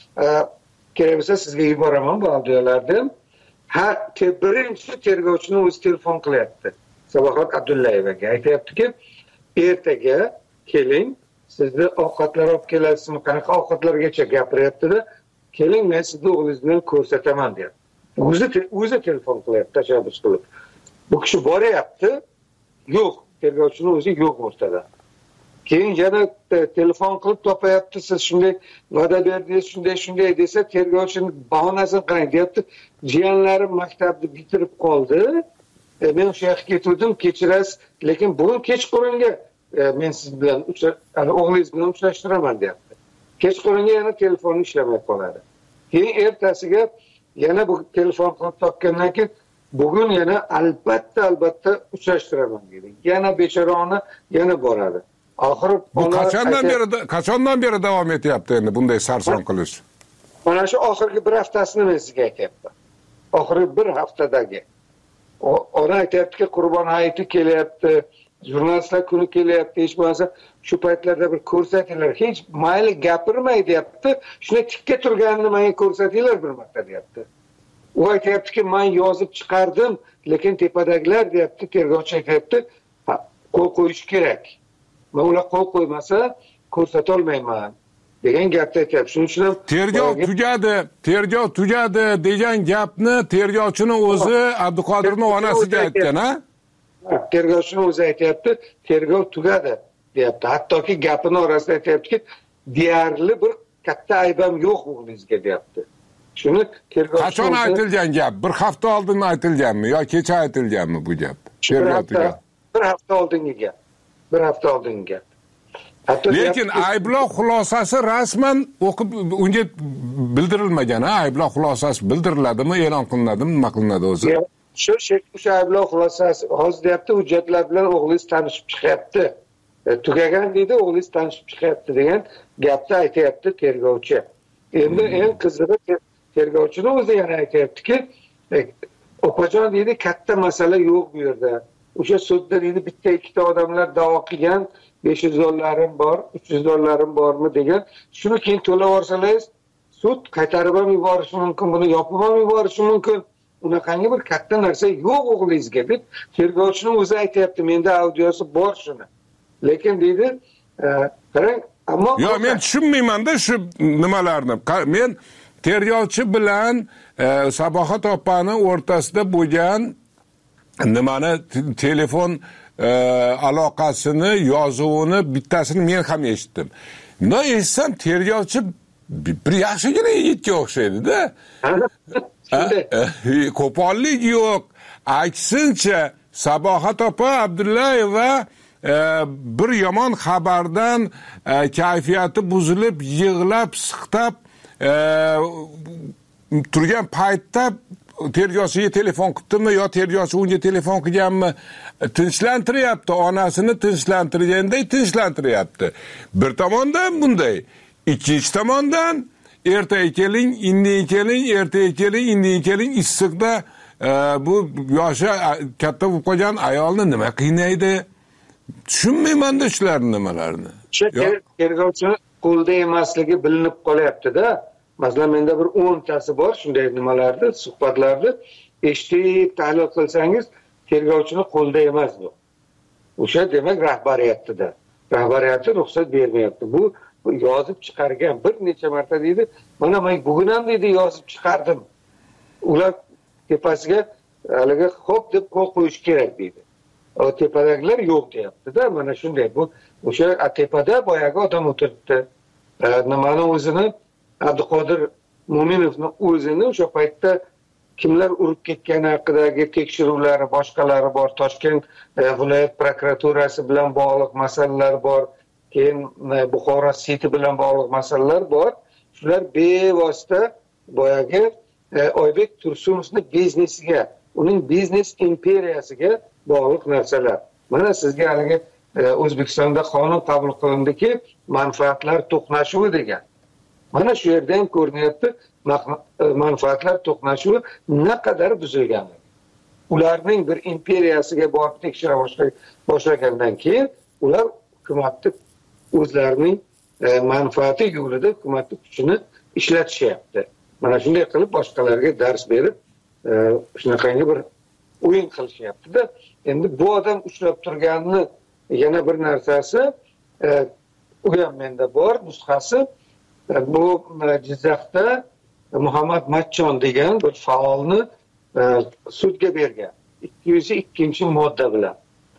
Kerak bo'lsa sizga yuboraman bu audiolarni. Ha, birinchi tergovchini o'zi telefon qilyapti. Sabohat Abdullayevaga aytayaptiki, ertaga keling, sizni ovqatlar olib kelasizmi? Qanaqa ovqatlargacha gapiryapti-da, keling men sizni o'g'lingiz bilan ko'rsataman deyapti. O'zi o'zi telefon qilyapti, tashabbus qilib. Bu kishi boryapti, yo'q, tergovchini o'zi yo'q o'rtada. Keyin yana telefon qilib topayapti, siz shunday va'da berdingiz, shunday shunday desa, tergovchining bahonasini qarang deyapti. Jiyanlarim maktabni bitirib qoldi. E, men o'sha yoqqa ketdim, kechirasiz, lekin bugun kechqurunga e, men siz bilan o'g'lingiz bilan uchrashtiraman deyapti. Kechqurunga yana telefon ishlamay qoladi. Keyin ertasiga yana bu telefon qilib topgandan keyin bugun yana albatta albatta uchrashtiraman dedi. Yana bechorani yana boradi. Oxiri bu qachondan beri qachondan beri davom etyapti endi bunday sarson qilish? Mana shu oxirgi bir haftasini men sizga aytyapman. Oxirgi bir haftadagi. Ona aytayaptiki, Qurbon hayiti kelyapti, jurnalistlar kuni kelyapti, hech bo'lmasa shu paytlarda bir ko'rsatinglar. Hech mayli gapirmay deyapti. Shuni tikka turganini menga ko'rsatinglar bir marta deyapti. U aytayaptiki, men yozib chiqardim, lekin tepadagilar deyapti, tergovchi aytayapti, qo'l qo'yish kerak. Men ular qo'l qo'ymasa ko'rsata olmayman degan gapni aytayapti. Shuning uchun ham tergov tugadi, tergov tugadi degan gapni tergovchini o'zi Abduqodirning onasiga aytgan, ha? Tergovchini o'zi aytayapti, tergov tugadi deyapti. Hattoki gapini orasida aytayaptiki, deyarli bir katta aybam yo'q o'g'lingizga deyapti. Shuni tergovchi qachon aytilgan gap? Bir hafta oldin aytilganmi yo kecha aytilganmi bu gap? Tergov tugadi. Bir hafta oldingi gap. Bir hafta oldingi gap. Lekin ayblov xulosasi rasman o'qib unga bildirilmagan, ha? Ayblov xulosasi bildiriladimi, e'lon qilinadimi, nima qilinadi o'zi? Shu o'sha ayblov xulosasi hozir deyapti, hujjatlar bilan o'g'lingiz tanishib chiqyapti. Tugagan deydi, o'g'lingiz tanishib chiqyapti degan gapni aytayapti tergovchi. Endi eng qizig'i tergovchini o'zi yana aytayaptiki, opajon deydi, katta masala yo'q bu yerda. O'sha sudda deydi, bitta ikkita odamlar da'vo qilgan, besh yuz dollarim bor, uch yuz dollarim bormi degan. Shuni keyin to'lab olsangiz, sud qaytarib ham yuborishi mumkin, buni yopib ham yuborishi mumkin. Unaqangi bir katta narsa yo'q o'g'lingizga deb tergovchini o'zi aytayapti. Menda audiosi bor shuni. Lekin deydi, qarang, ammo yo men tushunmayman-da shu nimalarni. Men tergovchi bilan e, Sabohat opani o'rtasida bo'lgan nimani telefon e, aloqasini, yozuvini bittasini men ham eshitdim. No eshitsam tergovchi bir yaxshigina yigitga o'xshaydi-da. Qo'pollik yo'q. Aksincha Sabohat opa Abdullayeva e, bir yomon xabardan e, kayfiyati buzilib, yig'lab, siqtab e, turgan paytda tergovchiga telefon qilibdimi yo tergovchi unga telefon qilganmi, tinchlantiryapti, onasini tinchlantirganday tinchlantiryapti. Bir tomondan bunday, ikkinchi tomondan ertaga keling, indin keling, ertaga keling, indin keling issiqda e, bu yoshi katta bo'lib qolgan ayolni nima qiynaydi? Tushunmayman-da shularning nimalarini. Tergovchini qo'lda emasligi bilinib qolyapti-da. Masalan, menda bir o'ntasi bor shunday nimalarni, suhbatlarni eshitib tahlil qilsangiz, tergovchini qo'lda emas bu. O'sha demak rahbariyatida. Rahbariyati ruxsat bermayapti. Bu, bu yozib chiqargan bir necha marta deydi. Mana men bugun ham deydi yozib chiqardim. Ular tepasiga haliga xo'p deb qo'l qo'yish kerak deydi. O tepadagilar yo'q deyapti-da. Mana shunday bu o'sha tepada boyaga odam o'tiribdi. E, nimani o'zini Abduqodir Mo'minovning o'zini o'sha paytda kimlar urib ketgani haqidagi tekshiruvlari, boshqalari bor. Toshkent e, viloyat prokuraturasi bilan bog'liq masalalar bor. Keyin e, Buxoro City bilan bog'liq masalalar bor. Shular bevosita boyagi e, Oybek Tursunovning biznesiga, uning biznes imperiyasiga bog'liq narsalar. Mana sizga haligi e, O'zbekistonda qonun qabul qilindiki, manfaatlar to'qnashuvi degan. Mana shu yerda ham ko'rinyapti, manfaatlar to'qnashuvi naqadar buzilganligi. Ularning bir imperiyasiga borib tekshira boshlagandan keyin ular hukumatni o'zlarining e, manfaati yo'lida hukumatning kuchini ishlatishyapti. Mana shunday qilib boshqalarga dars berib, e, shunaqangi bir o'yin qilishyapti-da. Endi bu odam ushlab turganini yana bir narsasi, e, u ham menda bor nusxasi. Bu Jizzaxda Muhammad Matchon degan bir faolni e, sudga bergan. ikki yuz ikkinchi modda bilan.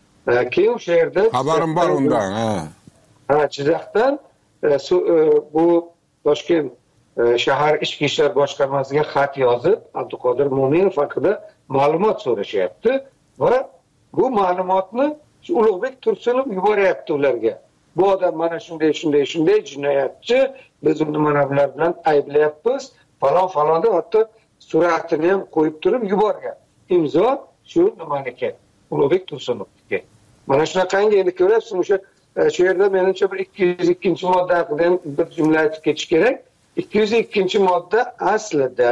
E, keyin o'sha yerda xabarim bor undan, ha. Ha, Jizzaxdan e, su, e, bu Toshkent e, shahar ichki ishlar boshqarmasiga xat yozib, Abduqodir Mo'minov haqida ma'lumot so'rashyapti va bu ma'lumotni Ulug'bek Tursunov yuboryapti ularga. Bu odam mana shunday shunday shunday jinoyatchi, biz uni mana bular bilan ayblayapmiz, falon falon deb hatto suratini ham qo'yib turib yuborgan. Imzo shu nimaniki, Ulug'bek Tursunovniki. Mana shunaqangi endi ko'rasiz, o'sha shu yerda menimcha bir ikki yuz ikkinchi modda haqida ham bir jumla aytib ketish kerak. ikki yuz ikkinchi modda aslida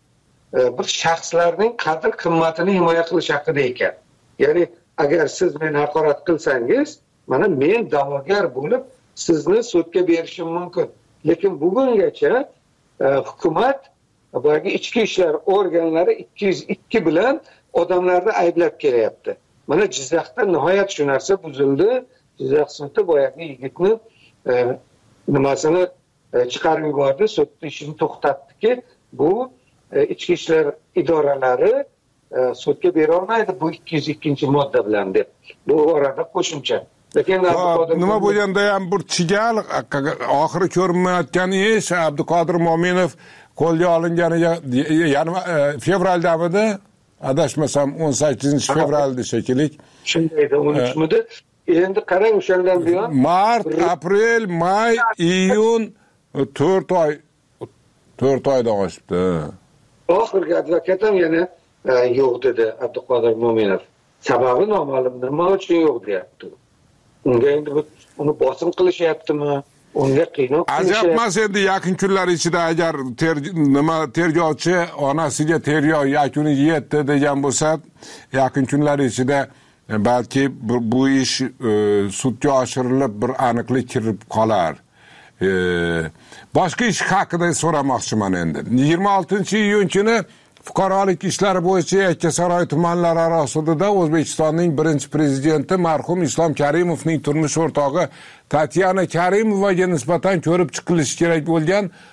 bir shaxslarning qadr qimmatini himoya qilish haqida ekan. Ya'ni agar siz meni haqorat qilsangiz, mana men da'vogar bo'lib sizni sudga berishim mumkin. Lekin bugungacha e, hukumat boyagi ichki ishlar organlari ikki yuz ikki bilan odamlarni ayblab kelyapti. Mana Jizzaxda nihoyat shu narsa buzildi. Jizzax sudi boyagi yigitni e, nimasini e, chiqarib yubordi, sud ishini to'xtatdiki, bu e, ichki ishlar idoralari e, sudga bera olmaydi bu ikki yuz ikkinchi modda bilan deb. Bu orada qo'shimcha. Nima bo'lganda ham bir chigal oxiri ko'rinmayotgani ish Abduqodir Mo'minov qo'lga olinganiga ya'ni fevraldamidi? Adashmasam o'n sakkizinchi fevralda shekilli. Shundaydi, o'n uchmidi? Endi qarang o'shandan buyon mart, aprel, may, iyun to'rt oy to'rt oydan oshibdi. Oxirgi advokat ham yana yo'q dedi Abduqodir Mo'minov. Sababi noma'lum, nima uchun yo'q deyapti. Unga endi uni bosim qilishyaptimi? Unga qiynoq qilishyapti. Ajab emas endi yaqin kunlar ichida agar ter, nima tergovchi onasiga tergov yakuniga yetdi degan bo'lsa, yaqin kunlar ichida balki bu, bu ish e, sudga oshirilib bir aniqlik kirib qolar. E, boshqa ish haqida so'ramoqchiman endi. yigirma oltinchi iyun kuni Fuqarolik ishlari bo'yicha Yakkasaroy tumanlararo sudida O'zbekistonning birinchi prezidenti marhum Islom Karimovning turmush o'rtog'i Tatyana Karimovaga nisbatan ko'rib chiqilishi kerak bo'lgan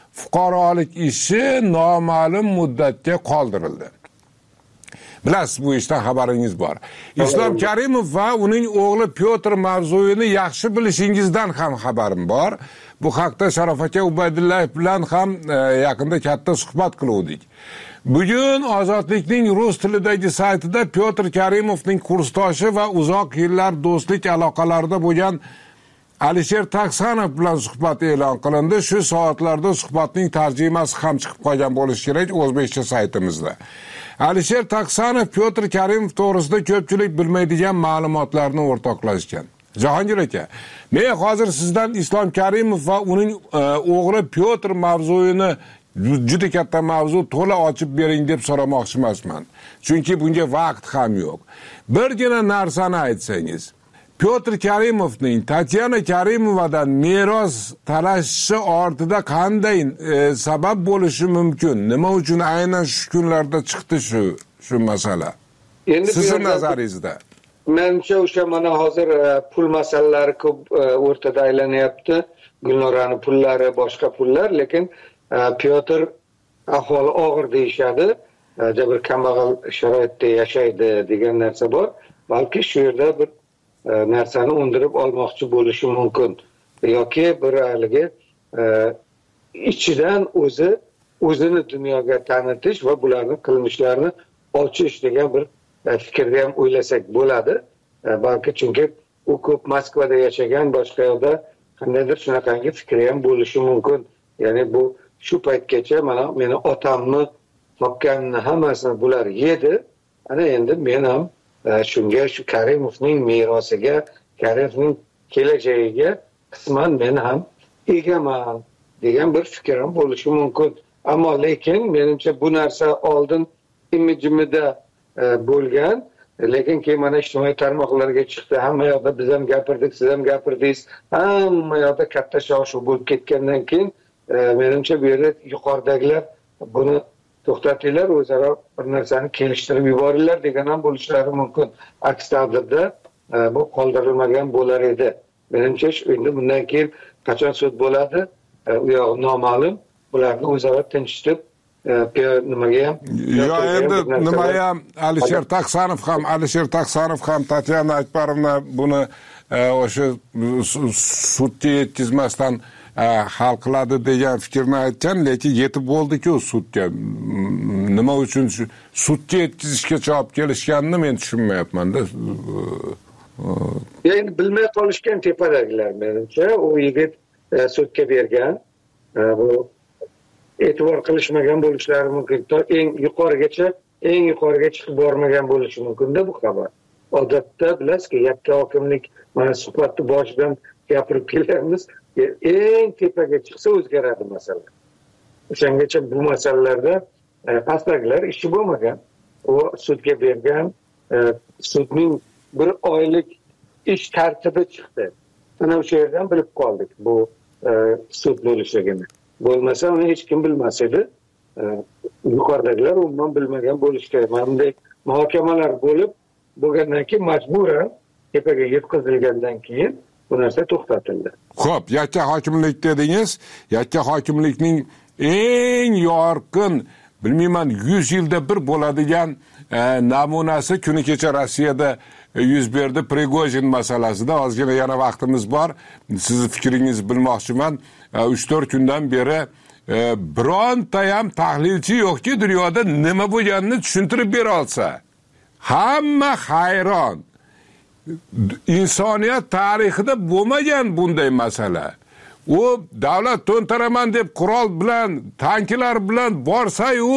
fuqarolik ishi noma'lum muddatga qoldirildi. Bilasiz, bu ishdan xabaringiz bor. Islom Karimov va uning o'g'li Pyotr mavzuyini yaxshi bilishingizdan ham xabarim bor. Bu haqda Sharof aka Ubaydullayev bilan ham e, yaqinda katta suhbat qiluvdik. Bugun Ozodlikning rus tilidagi saytida Pyotr Karimovning kursdoshi va uzoq yillar do'stlik aloqalarida bo'lgan Alisher Taksanov bilan suhbat e'lon qilindi. Shu soatlarda suhbatning tarjimasi ham chiqib qolgan bo'lishi kerak o'zbekcha saytimizda. Alisher Taksanov Pyotr Karimov to'g'risida ko'pchilik bilmaydigan ma'lumotlarni o'rtoqlashgan. Jahongir aka, men hozir sizdan Islom Karimov va uning e, o'g'li Pyotr mavzuyini juda katta mavzu to'la ochib bering deb so'ramoqchi emasman. Chunki bunga vaqt ham yo'q. Birgina narsani aytsangiz. Pyotr Karimovning Tatyana Karimovadan meros talashishi ortida qanday e, sabab bo'lishi mumkin? Nima uchun aynan shu kunlarda chiqdi shu shu masala? Endi sizning nazaringizda. Menimcha o'sha mana hozir pul masalalari ko'p o'rtada aylanyapti. Gulnorani pullari, boshqa pullar, lekin Pyotr ahvoli og'ir deyishadi. Jabr kambag'al sharoitda yashaydi degan narsa bor. Balki shu yerda bir narsani undirib olmoqchi bo'lishi mumkin. Yoki bir haligi ichidan o'zi o'zini dunyoga tanitish va bularning qilmishlarini ochish degan bir fikrda ham o'ylasak bo'ladi. Balki chunki u ko'p Moskvada yashagan, boshqa yoqda qandaydir shunaqangi fikri ham bo'lishi mumkin. Ya'ni bu shu paytgacha mana meni otamni topganini hammasini bular yedi. Ana endi men ham shunga, shu Karimovning merosiga, Karimovning kelajagiga qisman men ham egaman degan bir fikr ham bo'lishi mumkin. Ammo lekin menimcha bu narsa oldin imi-jimida bo'lgan, lekin keyin mana ijtimoiy tarmoqlarga chiqdi. Hamma yoqda biz ham gapirdik, siz ham gapirdingiz. Hamma yoqda katta shov-shuv bo'lib ketgandan keyin menimcha bu yerda yuqoridagilar buni to'xtatinglar, o'zaro bir narsani kelishtirib yuboringlar degan ham bo'lishlari mumkin. Aks taqdirda bu qoldirilmagan bo'lar edi. Menimcha endi bundan keyin qachon sud bo'ladi, u yoq noma'lum. Bularni o'zaro tinchitib nimaga ham yo endi nima ham Alisher Taksanov ham Alisher Taksanov ham Tatyana Akbarovna buni o'sha sudga yetkazmasdan hal qiladi degan fikrni aytgan, lekin yetib bo'ldi-ku sudga. Nima uchun sudga yetkazishgacha olib kelishganini men tushunmayapman-da. Endi bilmay qolishgan tepadagilar menimcha, u yigit sudga bergan, bu e'tibor qilishmagan bo'lishlari mumkin. To eng yuqorigacha, eng yuqoriga chiqib bormagan bo'lishi mumkin-da bu xabar. Odatda bilasizki, yakka hokimlik mana suhbatni boshidan gapirib kelayapmiz, eng tepaga chiqsa o'zgaradi masala. O'shangacha bu masalalarda pastdagilar ishi bo'lmagan. U sudga bergan, sudning bir oylik ish tartibi chiqdi. Mana o'sha yerdan bilib qoldik bu sud bo'lishligini. Bo'lmasa uni hech kim bilmas edi. Yuqoridagilar umuman bilmagan bo'lishi kerak. Mana bunday muhokamalar bo'lib bo'lgandan keyin majburan tepaga yetkazilgandan keyin bu narsa to'xtatildi. Xo'p, yakka hokimlik dedingiz. Yakka hokimlikning eng yorqin, bilmayman, yuz yilda bir bo'ladigan e, namunasi kuni kecha Rossiyada yuz berdi. Prigojin masalasida ozgina yana vaqtimiz bor. Sizni fikringizni bilmoqchiman. uch to'rt kundan beri e, bironta ham tahlilchi yo'qki dunyoda nima bo'lganini tushuntirib bera olsa. Hamma hayron. Insoniyat tarixida bo'lmagan bunday masala. U davlat to'ntaraman deb qurol bilan, tanklar bilan borsa-yu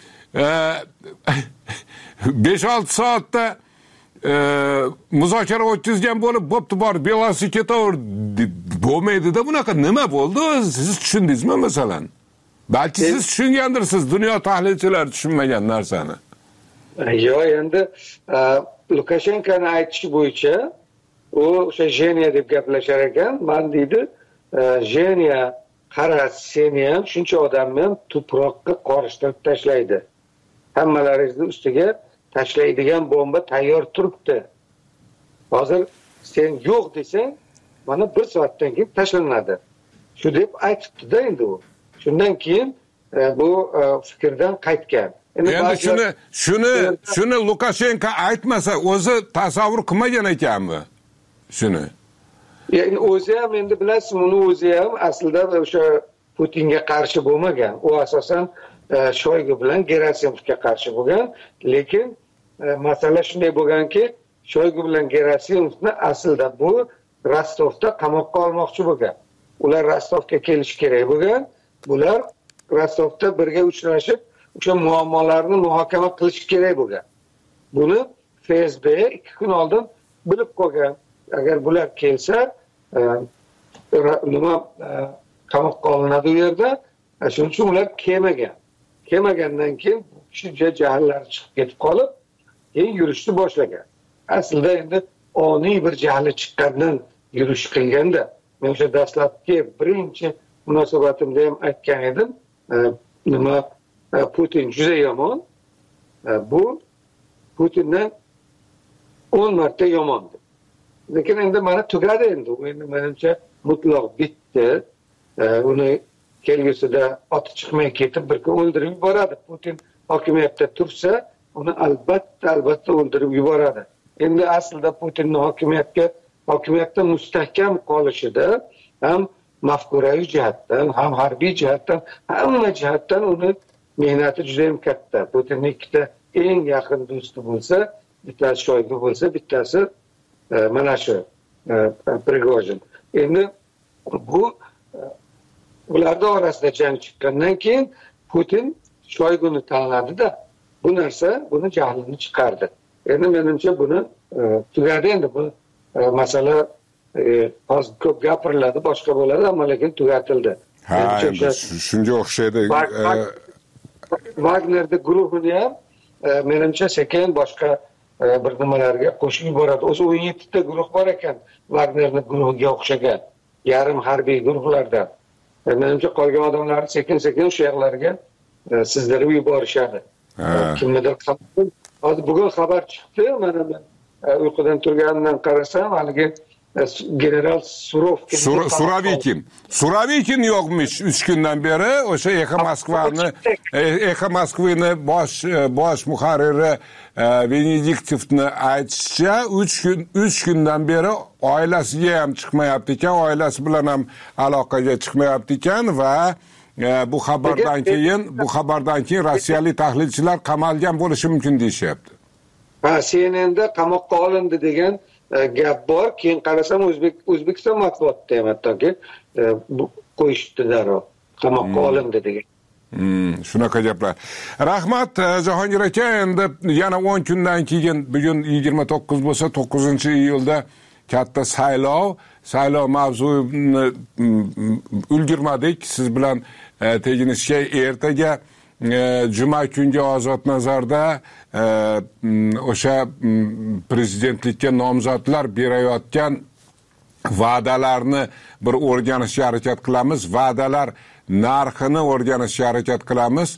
besh olti soatda e, muzokara o'tkazgan bo'lib, bo'pti bor, Belarusga ketaver bo'lmaydi-da. Bunaqa nima bo'ldi? Siz tushundingizmi masalan? Balki siz tushungandirsiz, dunyo tahlilchilari tushunmagan narsani. Yo'q, endi Lukashenkoni aytishi bo'yicha u o'sha Jeniya deb gaplashar ekan. Men deydi, Jeniya qara, seni ham shuncha odamni ham tuproqqa qorishtirib tashlaydi. Hammalaringizni ustiga tashlaydigan bomba tayyor turibdi. Hozir sen yo'q desang, mana bir soatdan keyin tashlanadi. Shu deb aytibdi-da endi u. Shundan keyin bu fikrdan qaytgan. Endi shuni shuni shuni Lukashenko aytmasa o'zi tasavvur qilmagan ekanmi? Shuni. Yani o'zi ham endi bilasiz, uni o'zi ham aslida o'sha Putinga qarshi bo'lmagan. U asosan Shoygu bilan Gerasimovga qarshi bo'lgan, lekin masala shunday bo'lganki, Shoygu bilan Gerasimovni aslida bu Rostovda qamoqqa olmoqchi bo'lgan. Ular Rostovga kelish kerak bo'lgan. Bular Rostovda birga uchrashib, o'sha muammolarni muhokama qilish kerak bo'lgan. Buni F S B ikki kun oldin bilib qo'ygan. Agar bular kelsa, nima qamoqqa olinadi u yerda. Shuning uchun ular kelmagan. Kelmagandan keyin kishi jahllari chiqib ketib qolib, keyin yurishni boshlagan. Aslida endi oniy bir jahli chiqqandan yurish qilganda, men o'sha dastlabki birinchi munosabatimda ham aytgan edim, nima Putin juda yomon. Bu Putindan o'n marta yomondir. Lekin endi mana tugadi endi. U endi menimcha mutlaq bitdi. Uni kelgusida oti chiqmay ketib bir kun o'ldirib yuboradi. Putin hokimiyatda tursa, uni albatta albatta o'ldirib yuboradi. Endi aslida Putinning hokimiyatga hokimiyatda mustahkam qolishida ham mafkuraviy jihatdan, ham harbiy jihatdan, hamma jihatdan uni mehnati juda ham katta. Putinning ikkita eng yaqin do'sti bo'lsa, bittasi Shoygu bo'lsa, bittasi mana shu Prigojin. Endi bu ularda orasida jang chiqqandan keyin Putin Shoyguni tanladi-da, bu narsa buni jahlini chiqardi. Endi menimcha buni tugadi endi bu masala hozir ko'p gapiriladi, boshqa bo'ladi, ammo lekin tugatildi. Ha, shunga o'xshaydi. Wagnerda guruhini ham menimcha sekin boshqa bir nimalarga qo'shib yuboradi. O'zi o'n yetti ta guruh bor ekan, Wagnerning guruhiga o'xshagan, yarim harbiy guruhlardan. Menimcha qolgan odamlar sekin-sekin o'sha yerlarga sizdirib yuborishadi. Kimnidir hozir bugun xabar chiqdi, mana men uyqudan turganimdan qarasam, haligi general Surovkin. Suravikin. Suravikin yo'qmish uch kundan beri. O'sha Exa Moskvani, Exa Moskvani bosh bosh muharriri Venediktovni aytishicha, uch kun uch kundan beri oilasiga ham chiqmayapti ekan, oilasi bilan ham aloqaga chiqmayapti ekan va bu xabardan keyin bu xabardan keyin rossiyalik tahlilchilar qamalgan bo'lishi mumkin deyishyapti. Ha, C N N da qamoqqa olindi degan gap bor. Keyin qarasam O'zbek O'zbekiston matbuotida ham hattoki qo'yishdi darrov. Qamoqqa olindi degan. Hmm, shunaqa gaplar. Rahmat Jahongir aka, endi yana o'n kundan keyin, bugun yigirma to'qqiz bo'lsa, to'qqizinchi iyulda katta saylov, saylov mavzuni ulgurmadik siz bilan teginishga. Ertaga juma kungi Ozod nazarda o'sha prezidentlikka nomzodlar berayotgan va'dalarni bir o'rganishga harakat qilamiz. Va'dalar narxini o'rganishga harakat qilamiz.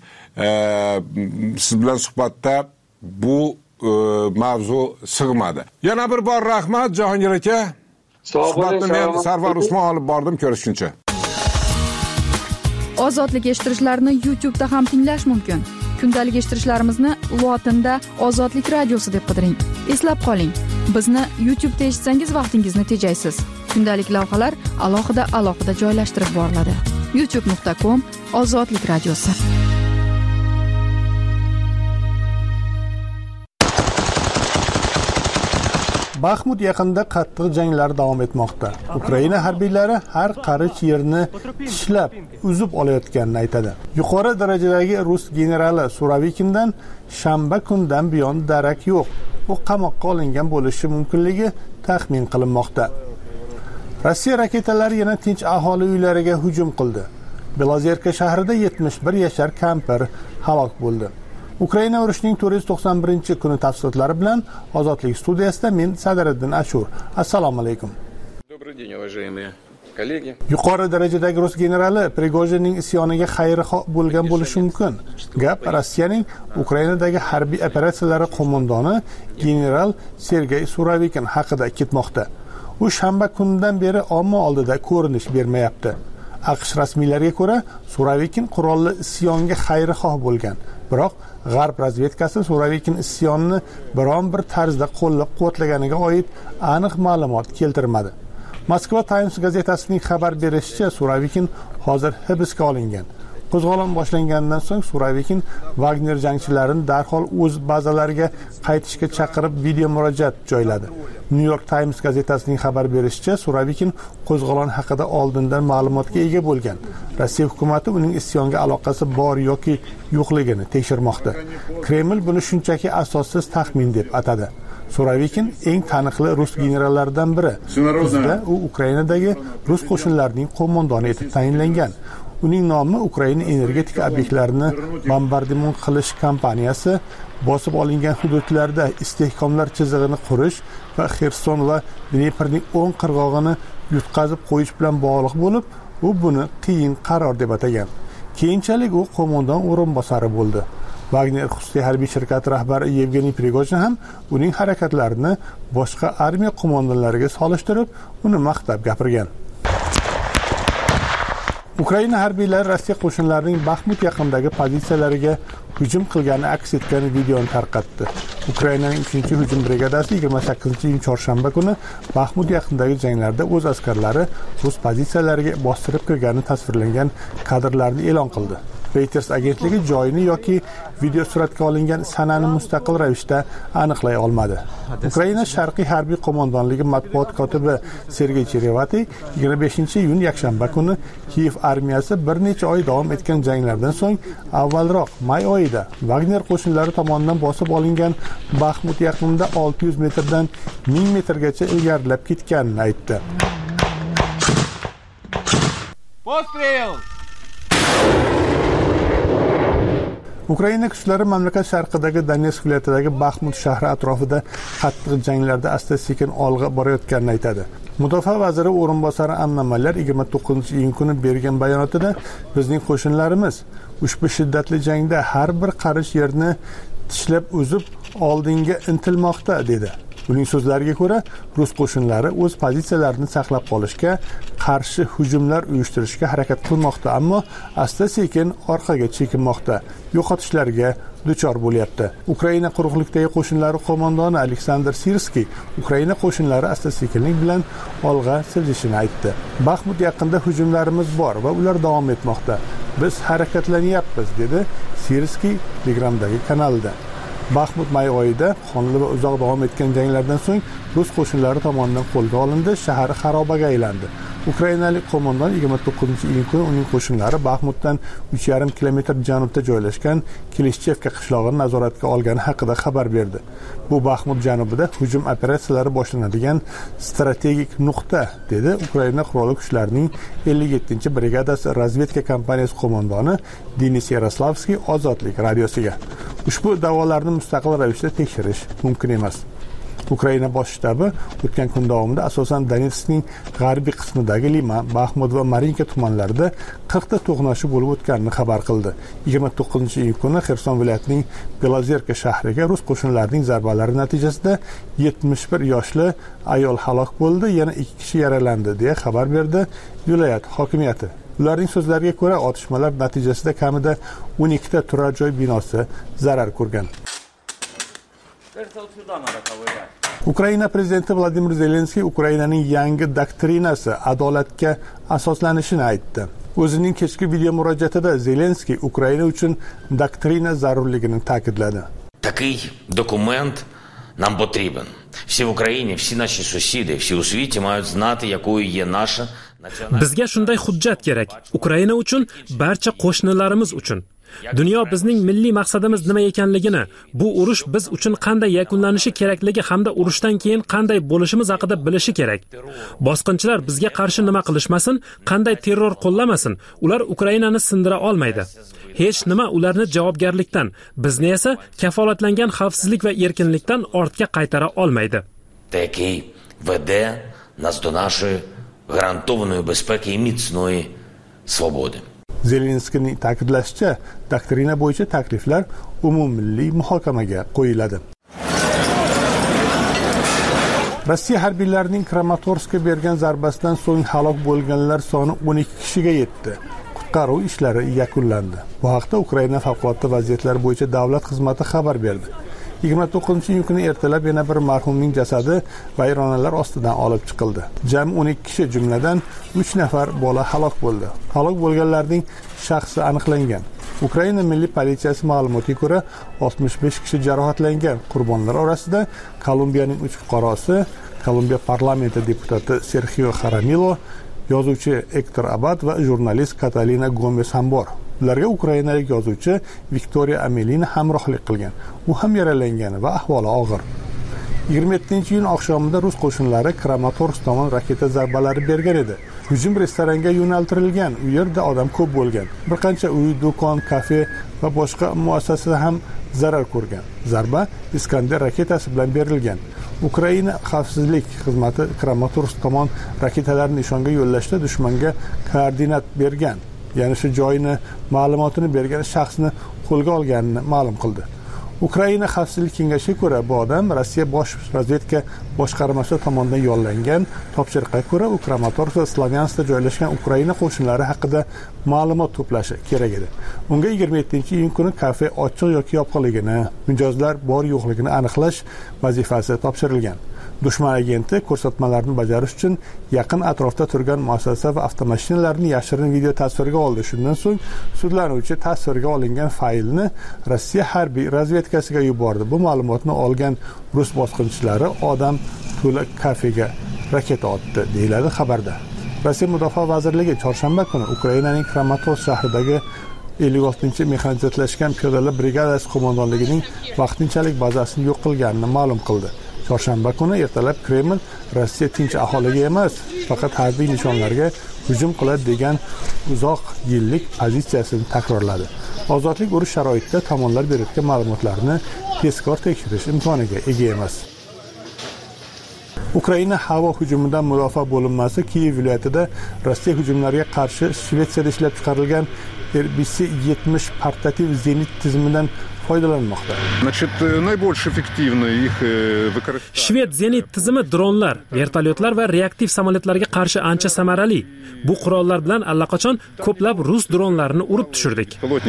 Siz bilan suhbatda bu mavzu sig'madi. Yana bir bor rahmat Jahongir aka. Sog' bo'ling. Men Sarvar Usmon olib bordim, ko'rishguncha. Ozodlik eshittirishlarni YouTube'da ham tinglash mumkin. Kundalik eshittirishlarimizni lotinda Ozodlik radiosi deb qidiring. Eslab qoling, bizni YouTube'da eshitsangiz vaqtingizni tejaysiz. Kundalik lavhalar alohida alohida joylashtirib boriladi. youtube nuqta com Ozodlik radiosi. Baxmut yaqinida qattiq janglar davom etmoqda. Ukraina harbiylari har qarich yerni tishlab, uzib olayotganini aytadi. Yuqori darajadagi rus generali Suravikindan shanba kundan buyon darak yo'q. U qamoqqa olingan bo'lishi mumkinligi taxmin qilinmoqda. Rossiya raketalari yana tinch aholi uylariga hujum qildi. Belozerka shahrida yetmish bir yashar kampir halok bo'ldi. Ukraina urushining to'rt yuz to'qson birinchi kuni tafsilotlari bilan Ozodlik studiyasida men Sadiriddin Ashur. Assalomu alaykum. Добрый день, уважаемые коллеги. Yuqori darajadagi rus generali Prigojinning isyoniga xayri bo'lgan bo'lishi mumkin. Gap Rossiyaning Ukrainadagi harbiy operatsiyalari qo'mondoni general Sergey Suravikin haqida ketmoqda. U shanba kunidan beri omma oldida ko'rinish bermayapti. aqsh rasmiylariga ko'ra Surovikin qurolli isyonga xayrixoh bo'lgan, biroq g'arb razvedkasi Surovikin isyonni biron bir tarzda qo'llab-quvvatlaganiga oid aniq ma'lumot keltirmadi. Moskva Times gazetasining xabar berishicha, Surovikin hozir hibsga olingan. Qo'zg'olon boshlangandan so'ng Surovikin Wagner jangchilarini darhol o'z bazalariga qaytishga chaqirib video murojaat joyladi. New York Times gazetasining xabar berishicha, Surovikin qo'zg'olon haqida oldindan ma'lumotga ega bo'lgan. Rossiya hukumatı uning isyonga aloqasi bor yoki yo'qligini tekshirmoqda. Kreml buni shunchaki asossiz taxmin deb atadi. Surovikin eng taniqli rus generallaridan biri. Bizda u Ukrainadagi rus qo'shinlarining qo'mondoni etib tayinlangan. Uning nomi Ukraina energetik obyektlarini bombardimon qilish kompaniyasi bosib olingan hududlarda istehkomlar chizig'ini qurish va Xerson va Dneprning o'ng qirg'og'ini yutqazib qo'yish bilan bog'liq bo'lib, u buni qiyin qaror deb atagan. Keyinchalik u qo'mondon o'rinbosari bo'ldi. Wagner xususiy harbiy shirkati rahbari Yevgeniy Prigozhin ham uning harakatlarini boshqa armiya qo'mondonlariga solishtirib, uni maqtab gapirgan. Ukraina harbiylari Rossiya qo'shinlarining Baxmut yaqinidagi pozitsiyalariga hujum qilgani aks etgan videoni tarqatdi. Ukrainaning uchinchi hujum brigadasi yigirma sakkizinchi iyun chorshanba kuni Baxmut yaqinidagi janglarda o'z askarlari rus pozitsiyalariga bostirib kirgani tasvirlangan kadrlarni e'lon qildi. Reuters agentligi joyini yoki video suratga olingan sanani mustaqil ravishda aniqlay olmadi. Ukraina Sharqiy harbiy qo'mondonligi matbuot kotibi Sergey Cherevati yigirma beshinchi iyun yakshanba kuni Kiyev armiyasi bir necha oy davom etgan janglardan so'ng avvalroq may oyida Wagner qo'shinlari tomonidan bosib olingan Baxmut yaqinida olti yuz metrdan ming metrgacha ilgarilab ketganini aytdi. Postrel! Ukraina kuchlari mamlakat sharqidagi Donetsk viloyatidagi Baxmut shahri atrofida qattiq janglarda asta-sekin olg'a borayotganini aytadi. Mudofaa vaziri o'rinbosari Anna Maller yigirma to'qqizinchi iyun kuni bergan bayonotida bizning qo'shinlarimiz ushbu shiddatli jangda har bir qarich yerni tishlab uzib oldinga intilmoqda dedi. Uning so'zlariga ko'ra, rus qo'shinlari o'z pozitsiyalarini saqlab qolishga, qarshi hujumlar uyushtirishga harakat qilmoqda, ammo asta-sekin orqaga chekinmoqda, yo'qotishlarga duchor bo'lyapti. Ukraina quruqlikdagi qo'shinlari qo'mondoni Aleksandr Sirskiy Ukraina qo'shinlari asta-sekinlik bilan olg'a siljishini aytdi. Baxmut yaqinida hujumlarimiz bor va ular davom etmoqda. Biz harakatlanyapmiz, dedi Sirskiy Telegramdagi kanalida. Baxmut may oyida qonli va uzoq davom etgan janglardan so'ng rus qo'shinlari tomonidan qo'lga olindi, shahar xarobaga aylandi. Ukrainalik qo'mondon yigirma to'qqizinchi iyun kuni uning qo'shinlari Baxmutdan uch yarim kilometr janubda joylashgan Kilishchevka qishlog'ini nazoratga olgani haqida xabar berdi. Bu Baxmut janubida hujum operatsiyalari boshlanadigan strategik nuqta, dedi Ukraina qurolli kuchlarining ellik yettinchi brigadasi razvedka kompaniyasi qo'mondoni Denis Yaroslavskiy Ozodlik radiosiga. Ushbu da'volarni mustaqil ravishda tekshirish mumkin emas. Ukraina bosh shtabi o'tgan kun davomida asosan Donetskning g'arbiy qismidagi Liman, Baxmut va Marinka tumanlarida qirqta to'qnashuv bo'lib o'tganini xabar qildi. yigirma to'qqizinchi iyun kuni Xerson viloyatining Belozerka shahriga rus qo'shinlarining zarbalari natijasida yetmish bir yoshli ayol halok bo'ldi, yana ikki kishi yaralandi, deya xabar berdi viloyat hokimiyati. Ularning so'zlariga ko'ra, otishmalar natijasida kamida o'n ikkita turar joy binosi zarar ko'rgan. Ukraina prezidenti Vladimir Zelenskiy Ukrainaning yangi doktrinasi adolatga asoslanishini aytdi. O'zining kechki video murojaatida Zelenskiy Ukraina uchun doktrina zarurligini ta'kidladi. Такий документ нам потрібен. Всі в Україні, всі наші сусіди, всі у світі мають знати, якою є наша національна. Bizga shunday hujjat kerak. Ukraina uchun, barcha qo'shnilarimiz uchun. Dunyo bizning milliy maqsadimiz nima ekanligini, bu urush biz uchun qanday yakunlanishi kerakligi hamda urushdan keyin qanday bo'lishimiz haqida bilishi kerak. Bosqinchilar bizga qarshi nima qilishmasin, qanday terror qo'llamasin, ular Ukrainani sindira olmaydi. Hech nima ularni javobgarlikdan, bizni esa kafolatlangan xavfsizlik va erkinlikdan ortga qaytara olmaydi. Такий веде нас до нашої гарантованої безпеки і міцної свободи. Zelenskiyning ta'kidlashicha, doktrina bo'yicha takliflar umummilliy muhokamaga qo'yiladi. Rossiya harbiylarining Kramatorskka bergan zarbasidan so'ng halok bo'lganlar soni o'n ikki kishiga yetdi. Qutqaruv ishlari yakunlandi. Bu haqda Ukraina favqulodda vaziyatlar bo'yicha davlat xizmati xabar berdi. yigirma to'qqizinchi iyun kuni ertalab yana bir marhumning jasadi vayronalar ostidan olib chiqildi. Jami o'n ikki kishi, jumladan uch nafar bola halok bo'ldi. Halok bo'lganlarning shaxsi aniqlangan. Ukraina milliy politsiyasi ma'lumotiga ko'ra, oltmish besh kishi jarohatlangan. Qurbonlar orasida Kolumbiyaning uch fuqarosi, Kolumbiya parlamenti deputati Sergio Jaramillo, yozuvchi Ektor Abad va jurnalist Katalina Gomez ham bor. Ularga ukrainalik yozuvchi Viktoriya Amelina hamrohlik qilgan. U ham yaralangan va ahvoli og'ir. yigirma yettinchi iyun oqshomida rus qo'shinlari Kramatorsk tomon raketa zarbalari bergan edi. Hujum restoranga yo'naltirilgan. U yerda odam ko'p bo'lgan. Bir qancha uy, do'kon, kafe va boshqa muassasa ham zarar ko'rgan. Zarba Iskander raketasi bilan berilgan. Ukraina xavfsizlik xizmati Kramatorsk tomon raketalarni nishonga yo'llashda dushmanga koordinat bergan. Ya'ni shu joyni ma'lumotini bergan shaxsni qo'lga olganini ma'lum qildi. Ukraina xavfsizlik kengashiga ko'ra, bu odam Rossiya bosh razvedka boshqarmasi tomonidan yo'llangan. Topshiriqqa ko'ra, u Kramatorsk va Slavyanskda joylashgan Ukraina qo'shinlari haqida ma'lumot to'plashi kerak edi. Unga yigirma yettinchi iyun kuni kafe ochiq yoki yopiqligini, mijozlar bor yo'qligini aniqlash vazifasi topshirilgan. Dushman agenti ko'rsatmalarni bajarish uchun yaqin atrofda turgan muassasa va avtomashinalarni yashirin video tasvirga oldi. Shundan so'ng sudlanuvchi tasvirga olingan faylni Rossiya harbiy razvedkasiga yubordi. Bu ma'lumotni olgan rus bosqinchilari odam to'la kafega raketa otdi, deyiladi xabarda. Rossiya Mudofaa vazirligi chorshanba kuni Ukrainaning Kramatorsk shahridagi ellik oltinchi mexanizatlashgan piyodalar brigadasi qo'mondonligining vaqtinchalik bazasini yo'q qilganini ma'lum qildi. Chorshanba kuni ertalab Kreml Rossiya tinch aholiga emas, faqat harbiy nishonlarga hujum qiladi degan uzoq yillik pozitsiyasini takrorladi. Ozodlik urush sharoitida tomonlar berayotgan ma'lumotlarni tezkor tekshirish imkoniga ega emas. Ukraina havo hujumidan mudofaa bo'linmasi Kiyev viloyatida Rossiya hujumlariga qarshi Shvetsiyada ishlab chiqarilgan R B C yetmish portativ zenit tizimidan foydalanmoqda. Shved zenit tizimi dronlar, vertolyotlar va reaktiv samolyotlarga qarshi ancha samarali. Bu qurollar bilan allaqachon ko'plab rus dronlarini urib tushirdik.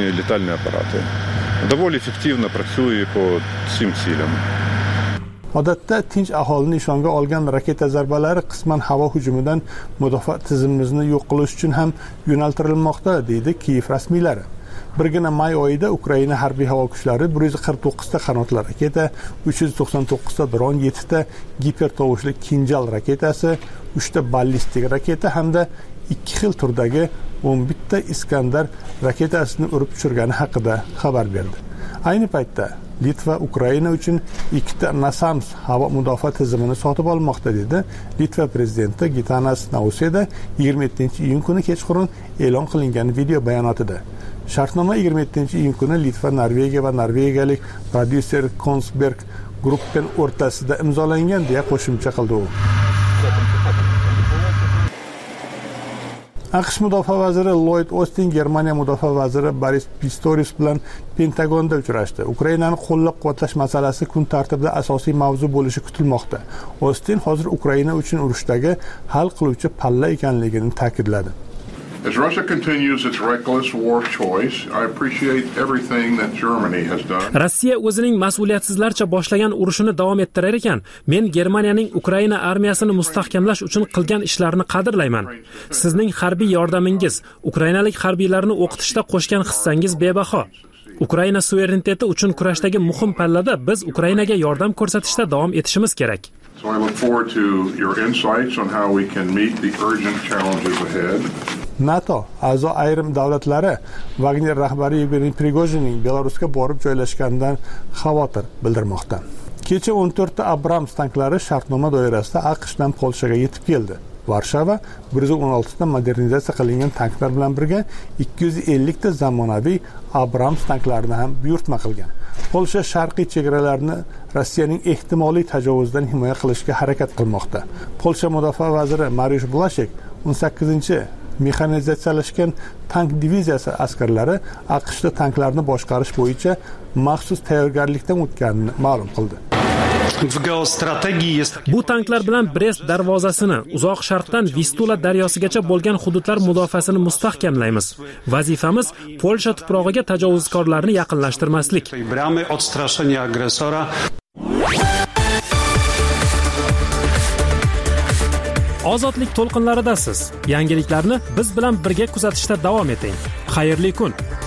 Odatda tinch aholini nishonga olgan raketa zarbalari qisman havo hujumidan mudofaa tizimimizni yo'q qilish uchun ham yo'naltirilmoqda, deydi Kiyev rasmiylari. Birgina may oyida Ukraina harbiy havo kuchlari bir yuz qirq to'qqiz ta qanotli raketa, uch yuz to'qson to'qqiz ta dron, yetti ta gipertovushli Kinjal raketasi, uch ta ballistik raketa hamda ikki xil turdagi o'n bitta Iskandar raketasini urib tushirgani haqida xabar berdi. Ayni paytda Litva Ukraina uchun ikkita NASAMS havo mudofaa tizimini sotib olmoqda, dedi Litva prezidenti Gitanas Nauseda yigirma yettinchi iyun kuni kechqurun e'lon qilingan video bayonotida. Shartnoma yigirma yettinchi iyun kuni Litva, Norvegiya va norvegiyalik prodyuser Kongsberg Gruppen o'rtasida imzolangan, deya qo'shimcha qildi u. AQSh mudofaa vaziri Lloyd Austin Germaniya mudofaa vaziri Boris Pistorius bilan Pentagonda uchrashdi. Ukrainani qo'llab-quvvatlash masalasi kun tartibida asosiy mavzu bo'lishi kutilmoqda. Austin hozir Ukraina uchun urushdagi hal qiluvchi palla ekanligini ta'kidladi. As Russia continues its reckless war choice, I appreciate everything that Germany has done. Rossiya o'zining mas'uliyatsizlarcha boshlagan urushini davom ettirar ekan, men Germaniyaning Ukraina armiyasini mustahkamlash uchun qilgan ishlarini qadrlayman. Sizning harbiy yordamingiz, ukrainalik harbiylarni o'qitishda qo'shgan hissangiz bebaho. Ukraina suvereniteti uchun kurashdagi muhim pallada biz Ukrainaga yordam ko'rsatishda davom etishimiz kerak. So I look forward to your insights on how we can meet the urgent challenges ahead. NATO a'zo ayrim davlatlari Wagner rahbari Yevgeniy Prigozhinning Belarusga borib joylashganidan xavotir bildirmoqda. Kecha o'n to'rtta Abrams tanklari shartnoma doirasida AQShdan Polshaga yetib keldi. Varshava bir yuz o'n olti ta modernizatsiya qilingan tanklar bilan birga ikki yuz ellik ta zamonaviy Abrams tanklarini ham buyurtma qilgan. Polsha sharqiy chegaralarni Rossiyaning ehtimoliy tajovuzidan himoya qilishga harakat qilmoqda. Polsha mudofaa vaziri Mariusz Błaszczak o'n sakkizinchi mexanizatsiyalashgan tank diviziyasi askarlari AQShda tanklarni boshqarish bo'yicha maxsus tayyorgarlikdan o'tganini ma'lum qildi. Bu tanklar bilan Brest darvozasini, uzoq sharqdan Vistula daryosigacha bo'lgan hududlar mudofaasini mustahkamlaymiz. Vazifamiz Polsha tuprog'iga tajovuzkorlarni yaqinlashtirmaslik. Ozodlik to'lqinlaridasiz. Yangiliklarni biz bilan birga kuzatishda davom eting. Xayrli kun.